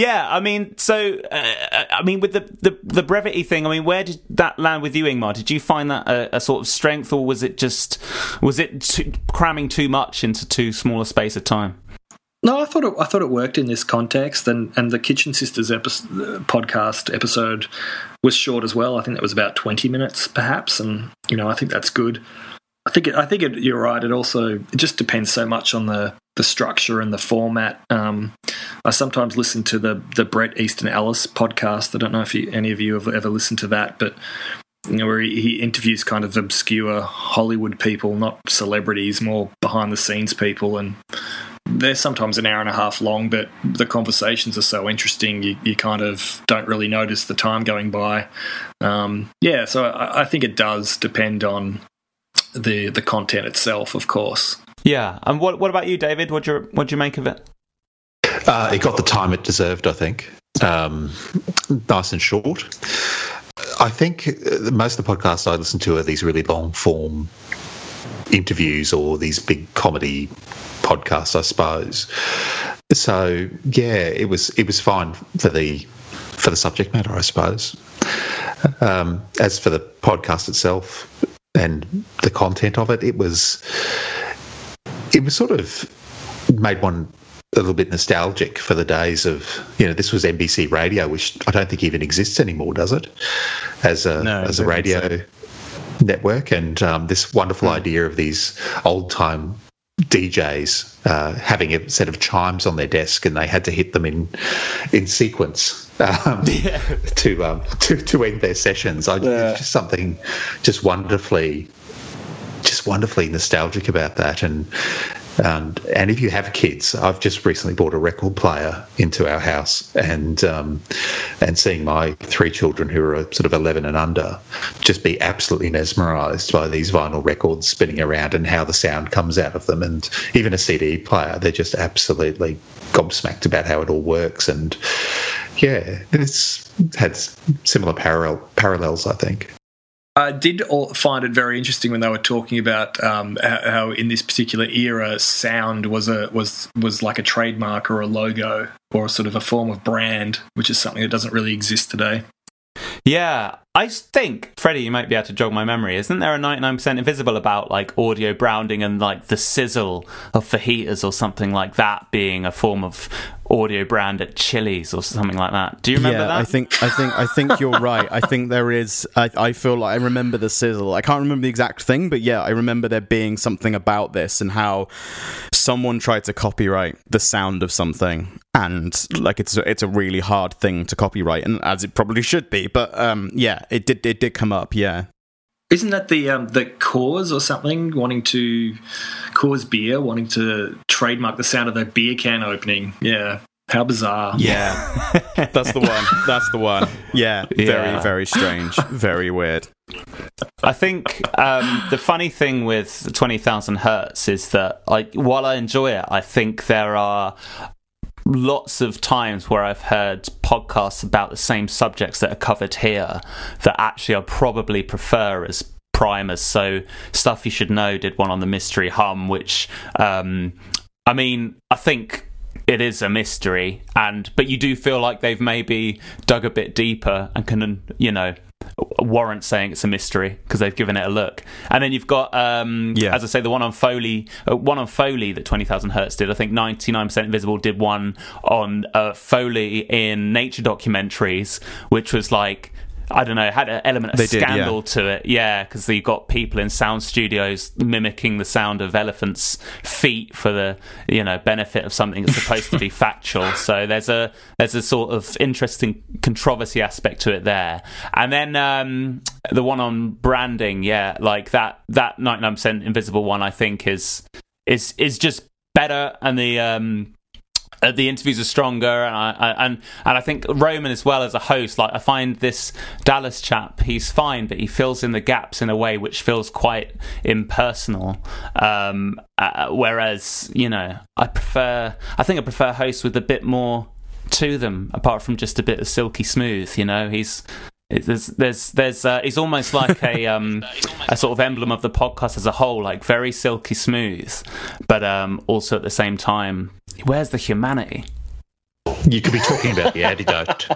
[SPEAKER 1] with the brevity thing, where did that land with you, Ingmar? Did you find that a sort of strength, or was it cramming too much into too small a space of time?
[SPEAKER 3] No, I thought it worked in this context, and the Kitchen Sisters podcast episode was short as well. I think that was about 20 minutes, perhaps, and I think that's good. I think you're right. It just depends so much on the structure and the format. I sometimes listen to the Bret Easton Ellis podcast. I don't know if any of you have ever listened to that, but where he interviews kind of obscure Hollywood people, not celebrities, more behind-the-scenes people, and they're sometimes an hour and a half long, but the conversations are so interesting, you kind of don't really notice the time going by. So I think it does depend on the content itself, of course.
[SPEAKER 1] Yeah, and what about you, David? What'd you make of it?
[SPEAKER 2] It got the time it deserved, I think. Nice and short. I think most of the podcasts I listen to are these really long-form interviews or these big comedy podcasts, I suppose. So it was fine for the subject matter, I suppose. As for the podcast itself and the content of it, it was sort of made one a little bit nostalgic for the days of, this was NBC Radio, which I don't think even exists anymore, does it? As a radio network, and this wonderful idea of these old-time DJs having a set of chimes on their desk, and they had to hit them in sequence to end their sessions. It's just something just wonderfully nostalgic about that. And if you have kids, I've just recently bought a record player into our house, and seeing my 3 children who are sort of 11 and under just be absolutely mesmerised by these vinyl records spinning around and how the sound comes out of them, and even a CD player, they're just absolutely gobsmacked about how it all works. And it's had similar parallels, I think.
[SPEAKER 3] I did find it very interesting when they were talking about how in this particular era, sound was like a trademark or a logo or sort of a form of brand, which is something that doesn't really exist today.
[SPEAKER 1] Yeah, I think, Freddie, you might be able to jog my memory. Isn't there a 99% Invisible about like audio branding and like the sizzle of fajitas or something like that being a form of audio brand at Chili's or something like that? Do you remember that?
[SPEAKER 4] I think you're right. I think there is. I feel like I remember the sizzle. I can't remember the exact thing, but I remember there being something about this and how someone tried to copyright the sound of something, and like it's a really hard thing to copyright, and as it probably should be. But it did come up. Yeah.
[SPEAKER 3] Isn't that the Coors or something wanting to Coors Beer wanting to trademark the sound of their beer can opening? Yeah, how bizarre.
[SPEAKER 4] Yeah, that's the one. That's the one. Yeah, very, very strange. Very weird.
[SPEAKER 1] I think the funny thing with 20,000 Hertz is that while I enjoy it, I think there are lots of times where I've heard podcasts about the same subjects that are covered here that actually I probably prefer as primers. So Stuff You Should Know did one on the Mystery Hum, which I think it is a mystery, but you do feel like they've maybe dug a bit deeper and can, warrant saying it's a mystery because they've given it a look. And then you've got as I say, the one on Foley that 20,000 Hertz did. I think 99% Invisible did one on Foley in nature documentaries, which was like, I don't know, had an element of scandal to it. Yeah, because you've got people in sound studios mimicking the sound of elephants' feet for the benefit of something that's supposed to be factual. So there's a sort of interesting controversy aspect to it there. And then the one on branding, like that 99% Invisible one, I think is just better, and the interviews are stronger, and I think Roman as well as a host. Like, I find this Dallas chap, he's fine, but he fills in the gaps in a way which feels quite impersonal. Whereas, I prefer hosts with a bit more to them, apart from just a bit of silky smooth. He's almost like a sort of emblem of the podcast as a whole, like very silky smooth, but also at the same time, where's the humanity?
[SPEAKER 2] You could be talking about the antidote.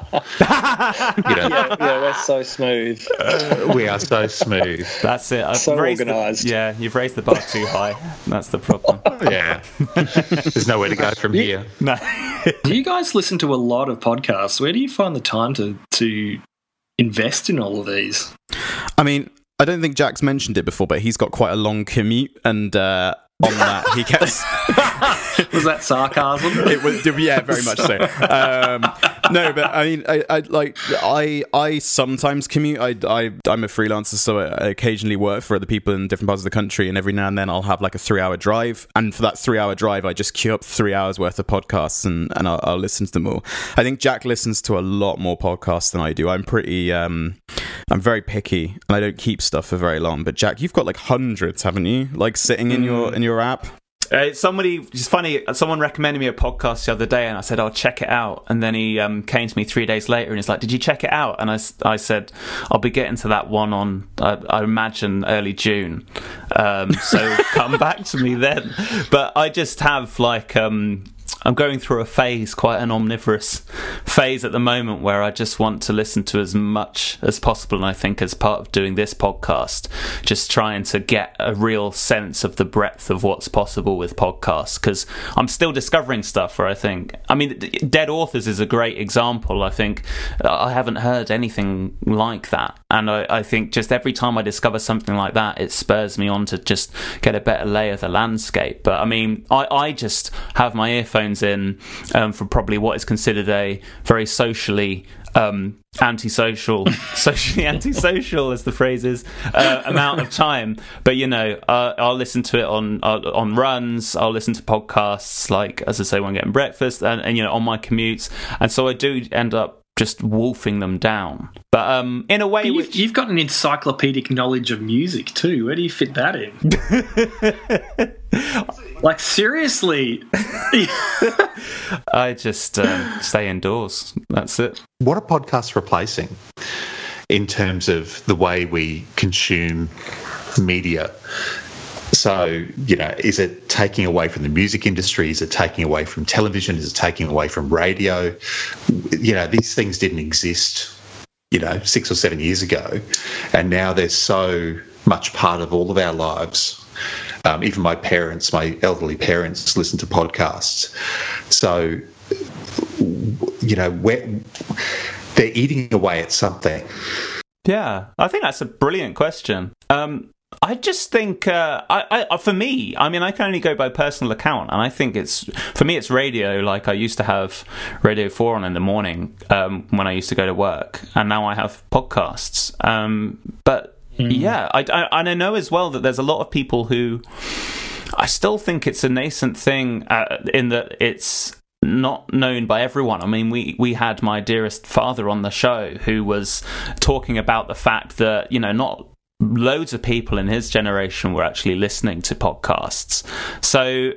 [SPEAKER 5] Yeah, we're so smooth.
[SPEAKER 2] We are so smooth.
[SPEAKER 1] That's it.
[SPEAKER 5] So organised.
[SPEAKER 1] You've raised the bar too high. That's the problem.
[SPEAKER 2] Yeah. There's nowhere to go from here.
[SPEAKER 1] No.
[SPEAKER 3] Do you guys listen to a lot of podcasts? Where do you find the time to invest in all of these?
[SPEAKER 4] I mean, I don't think Jack's mentioned it before, but he's got quite a long commute, and on that he gets...
[SPEAKER 3] Was that sarcasm?
[SPEAKER 4] It was, yeah, very much so. No, but I mean, I sometimes commute. I'm a freelancer, so I occasionally work for other people in different parts of the country, and every now and then I'll have like a 3-hour drive, and for that 3-hour drive, I just queue up 3 hours worth of podcasts, and I'll listen to them all. I think Jack listens to a lot more podcasts than I do. I'm pretty, I'm very picky, and I don't keep stuff for very long. But Jack, you've got like hundreds, haven't you? Like sitting in your app.
[SPEAKER 1] It's funny, someone recommended me a podcast the other day, and I said, I'll check it out. And then he came to me 3 days later and he's like, did you check it out? And I said, I'll be getting to that one on, I imagine, early June. So come back to me then. But I just have I'm going through a phase, quite an omnivorous phase at the moment, where I just want to listen to as much as possible. And I think as part of doing this podcast, just trying to get a real sense of the breadth of what's possible with podcasts, because I'm still discovering stuff where Dead Authors is a great example. I think I haven't heard anything like that. And I think just every time I discover something like that, it spurs me on to just get a better lay of the landscape. But I just have my earphones in for probably what is considered a very socially antisocial as the phrase is, amount of time. But I'll listen to it on runs. I'll listen to podcasts, like, as I say, when I'm getting breakfast, and on my commutes, and so I do end up just wolfing them down. But in a way,
[SPEAKER 3] you've got an encyclopedic knowledge of music too. Where do you fit that in? Like, seriously.
[SPEAKER 1] I just stay indoors. That's it.
[SPEAKER 2] What are podcasts replacing in terms of the way we consume media? So, is it taking away from the music industry? Is it taking away from television? Is it taking away from radio? These things didn't exist, 6 or 7 years ago. And now they're so much part of all of our lives. Even my elderly parents, listen to podcasts. So, they're eating away at something.
[SPEAKER 1] Yeah, I think that's a brilliant question. I just think, for me, I can only go by personal account, and I think for me it's radio. Like, I used to have Radio 4 on in the morning when I used to go to work, and now I have podcasts. But Yeah, I know as well that there's a lot of people who, I still think it's a nascent thing in that it's not known by everyone. I mean, we had my dearest father on the show who was talking about the fact that, not loads of people in his generation were actually listening to podcasts. So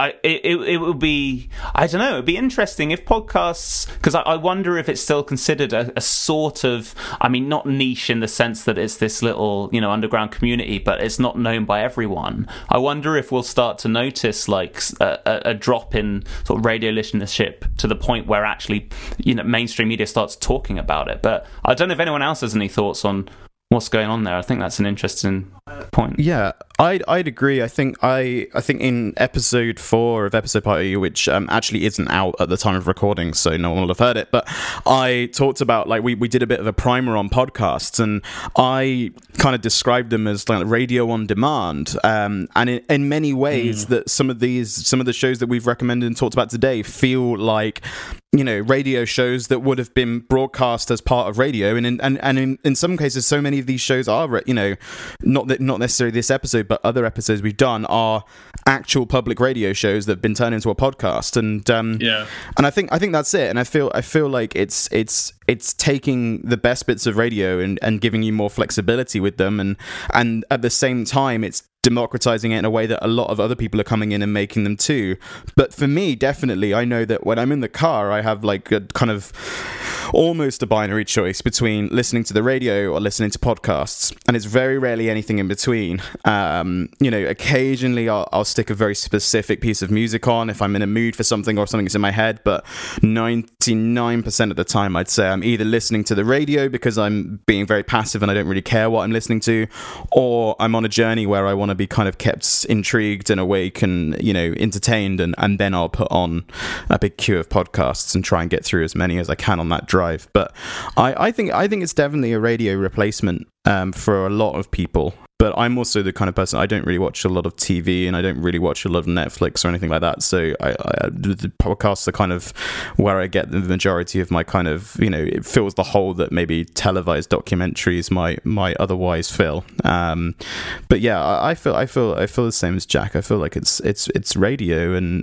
[SPEAKER 1] it would be, I don't know, it'd be interesting if podcasts, because I wonder if it's still considered a sort of, I mean, not niche in the sense that it's this little, underground community, but it's not known by everyone. I wonder if we'll start to notice like a drop in sort of radio listenership to the point where actually, mainstream media starts talking about it. But I don't know if anyone else has any thoughts on what's going on there. I think that's an interesting point.
[SPEAKER 4] Yeah, I'd agree. I think in episode 4 of Episode Party, which actually isn't out at the time of recording, so no one will have heard it, but I talked about, like, we did a bit of a primer on podcasts, and I kind of described them as like radio on demand, and in many ways that some of the shows that we've recommended and talked about today feel like radio shows that would have been broadcast as part of radio, and in some cases, so many of these shows are, not necessarily this episode, but other episodes we've done are actual public radio shows that have been turned into a podcast, and I think that's it. And I feel like it's taking the best bits of radio and giving you more flexibility with them, and at the same time, it's democratizing it in a way that a lot of other people are coming in and making them too. But for me, definitely, I know that when I'm in the car, I have like a kind of almost a binary choice between listening to the radio or listening to podcasts, and it's very rarely anything in between. Occasionally I'll stick a very specific piece of music on if I'm in a mood for something or something's in my head, but 99% of the time I'd say I'm either listening to the radio because I'm being very passive and I don't really care what I'm listening to, or I'm on a journey where I want to be kind of kept intrigued and awake and entertained, and then I'll put on a big queue of podcasts and try and get through as many as I can on that drive. But I think it's definitely a radio replacement for a lot of people. But I'm also the kind of person, I don't really watch a lot of TV and I don't really watch a lot of Netflix or anything like that. So the podcasts are kind of where I get the majority of my kind of, it fills the hole that maybe televised documentaries might otherwise fill. But yeah, I feel the same as Jack. I feel like it's radio, and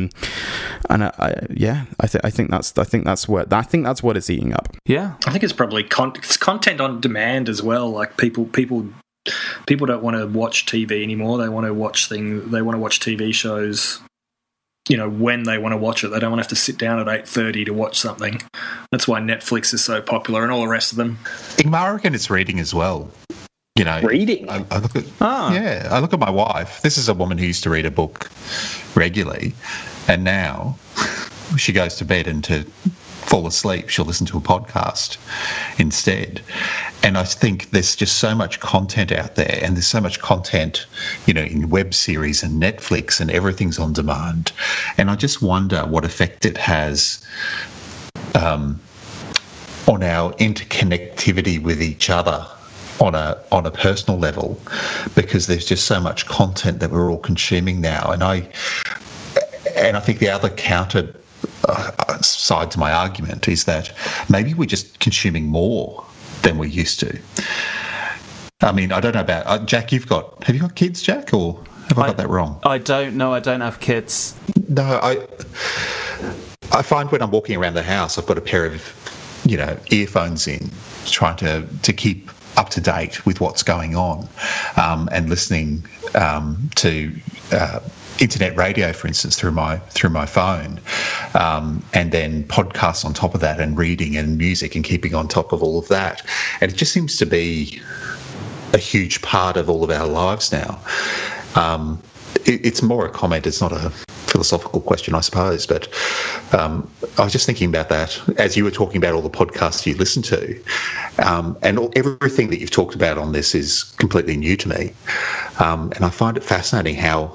[SPEAKER 4] I think that's what it's eating up.
[SPEAKER 1] Yeah,
[SPEAKER 3] I think it's probably it's content on demand as well. Like people don't want to watch TV anymore. They want to watch TV shows, when they want to watch it. They don't want to have to sit down at 8:30 to watch something. That's why Netflix is so popular and all the rest of them.
[SPEAKER 2] Ingmar, I reckon it's reading as well.
[SPEAKER 5] Reading?
[SPEAKER 2] I look at my wife. This is a woman who used to read a book regularly, and now she goes to bed and to fall asleep, she'll listen to a podcast instead. And I think there's just so much content out there, and there's so much content, in web series and Netflix, and everything's on demand. And I just wonder what effect it has on our interconnectivity with each other on a personal level, because there's just so much content that we're all consuming now. And I think the other counter side to my argument is that maybe we're just consuming more than we used to. I mean, I don't know about Jack. Have you got kids, Jack, or have I got that wrong?
[SPEAKER 1] I don't know. I don't have kids.
[SPEAKER 2] No, I find when I'm walking around the house, I've got a pair of earphones in, trying to keep up to date with what's going on, and listening to internet radio, for instance, through my phone, and then podcasts on top of that, and reading and music, and keeping on top of all of that. And it just seems to be a huge part of all of our lives now. It's more a comment. It's not a philosophical question, I suppose. But I was just thinking about that as you were talking about all the podcasts you listen to, and everything that you've talked about on this is completely new to me. And I find it fascinating how,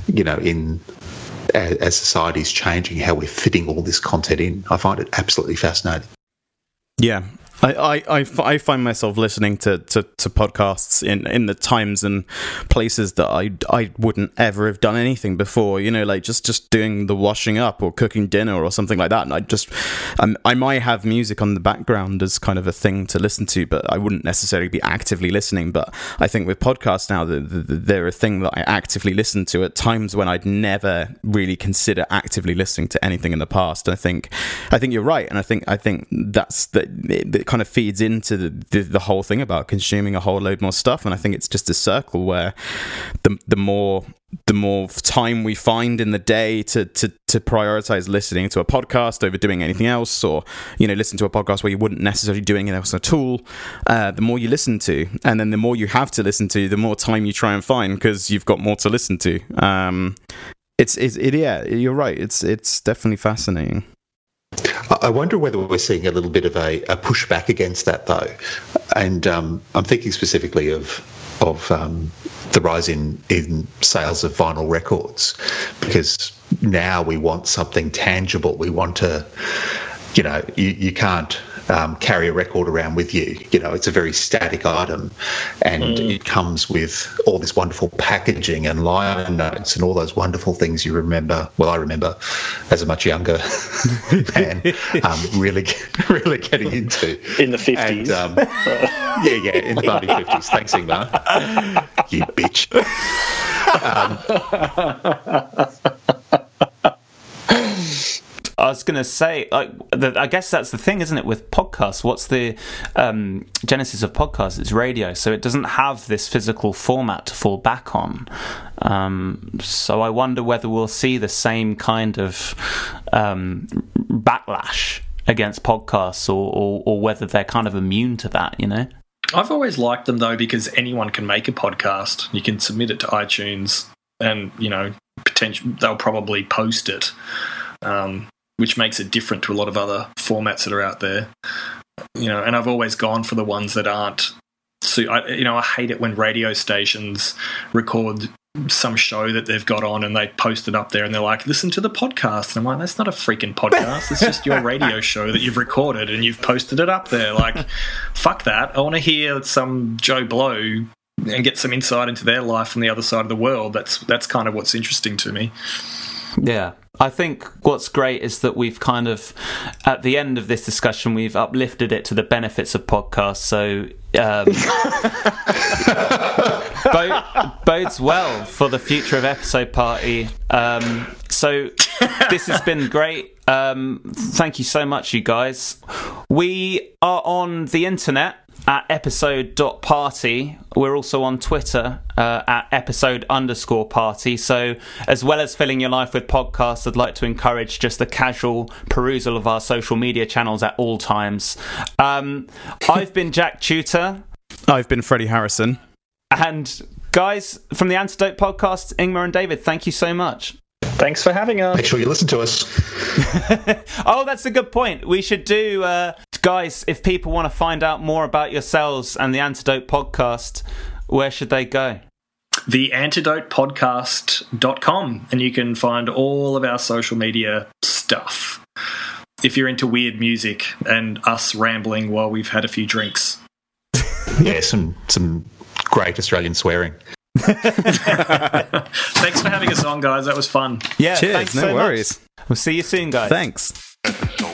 [SPEAKER 2] as society's changing, how we're fitting all this content in. I find it absolutely fascinating.
[SPEAKER 4] Yeah, I find myself listening to podcasts in the times and places that I wouldn't ever have done anything before, you know, like just doing the washing up or cooking dinner or something like that. And I might have music on the background as kind of a thing to listen to, but I wouldn't necessarily be actively listening. But I think with podcasts now, they're a thing that I actively listen to at times when I'd never really consider actively listening to anything in the past. And I think you're right, and I think that's that kind of feeds into the whole thing about consuming a whole load more stuff. And I think it's just a circle where the more time we find in the day to prioritize listening to a podcast over doing anything else, or, you know, listen to a podcast where you wouldn't necessarily do anything else at all, the more you listen to, and then the more you have to listen to, the more time you try and find because you've got more to listen to. Yeah, you're right. It's definitely fascinating.
[SPEAKER 2] I wonder whether we're seeing a little bit of a pushback against that, though. And I'm thinking specifically of the rise in sales of vinyl records, because now we want something tangible. We want to, you know, you can't carry a record around with you. You know, it's a very static item, and it comes with all this wonderful packaging and liner notes and all those wonderful things you remember. Well, I remember as a much younger man, really getting into
[SPEAKER 5] in the 50s.
[SPEAKER 2] And, in the bloody 50s. Thanks, Ingmar. You bitch.
[SPEAKER 1] I was going to say, I guess that's the thing, isn't it, with podcasts? What's the genesis of podcasts? It's radio, so it doesn't have this physical format to fall back on. So I wonder whether we'll see the same kind of backlash against podcasts, or whether they're kind of immune to that, you know?
[SPEAKER 3] I've always liked them, though, because anyone can make a podcast. You can submit it to iTunes and, you know, they'll probably post it. Which makes it different to a lot of other formats that are out there, you know. And I've always gone for the ones that aren't. So I hate it when radio stations record some show that they've got on and they post it up there and they're like, "Listen to the podcast." And I'm like, "That's not a freaking podcast. It's just your radio show that you've recorded and you've posted it up there." Like, fuck that. I want to hear some Joe Blow and get some insight into their life from the other side of the world. That's kind of what's interesting to me.
[SPEAKER 1] Yeah. I think what's great is that we've kind of, at the end of this discussion, we've uplifted it to the benefits of podcasts. So bodes well for the future of Episode Party. So this has been great. Thank you so much, you guys. We are on the internet at episode.party. We're also on Twitter at episode_party. So as well as filling your life with podcasts, I'd like to encourage just the casual perusal of our social media channels at all times. I've been Jack Tutor.
[SPEAKER 4] I've been Freddie Harrison.
[SPEAKER 1] And guys from the Antidote podcast, Ingmar and David, thank you so much.
[SPEAKER 5] Thanks for having us.
[SPEAKER 2] Make sure you listen to us.
[SPEAKER 1] Oh, that's a good point. We should do, guys, if people want to find out more about yourselves and the Antidote podcast, where should they go?
[SPEAKER 3] theantidotepodcast.com, and you can find all of our social media stuff if you're into weird music and us rambling while we've had a few drinks.
[SPEAKER 2] Yeah, some great Australian swearing.
[SPEAKER 3] Thanks for having us on, guys. That was fun.
[SPEAKER 1] Yeah,
[SPEAKER 4] cheers.
[SPEAKER 1] Thanks
[SPEAKER 4] No
[SPEAKER 1] so
[SPEAKER 4] worries.
[SPEAKER 1] Much. We'll see you soon, guys.
[SPEAKER 4] Thanks.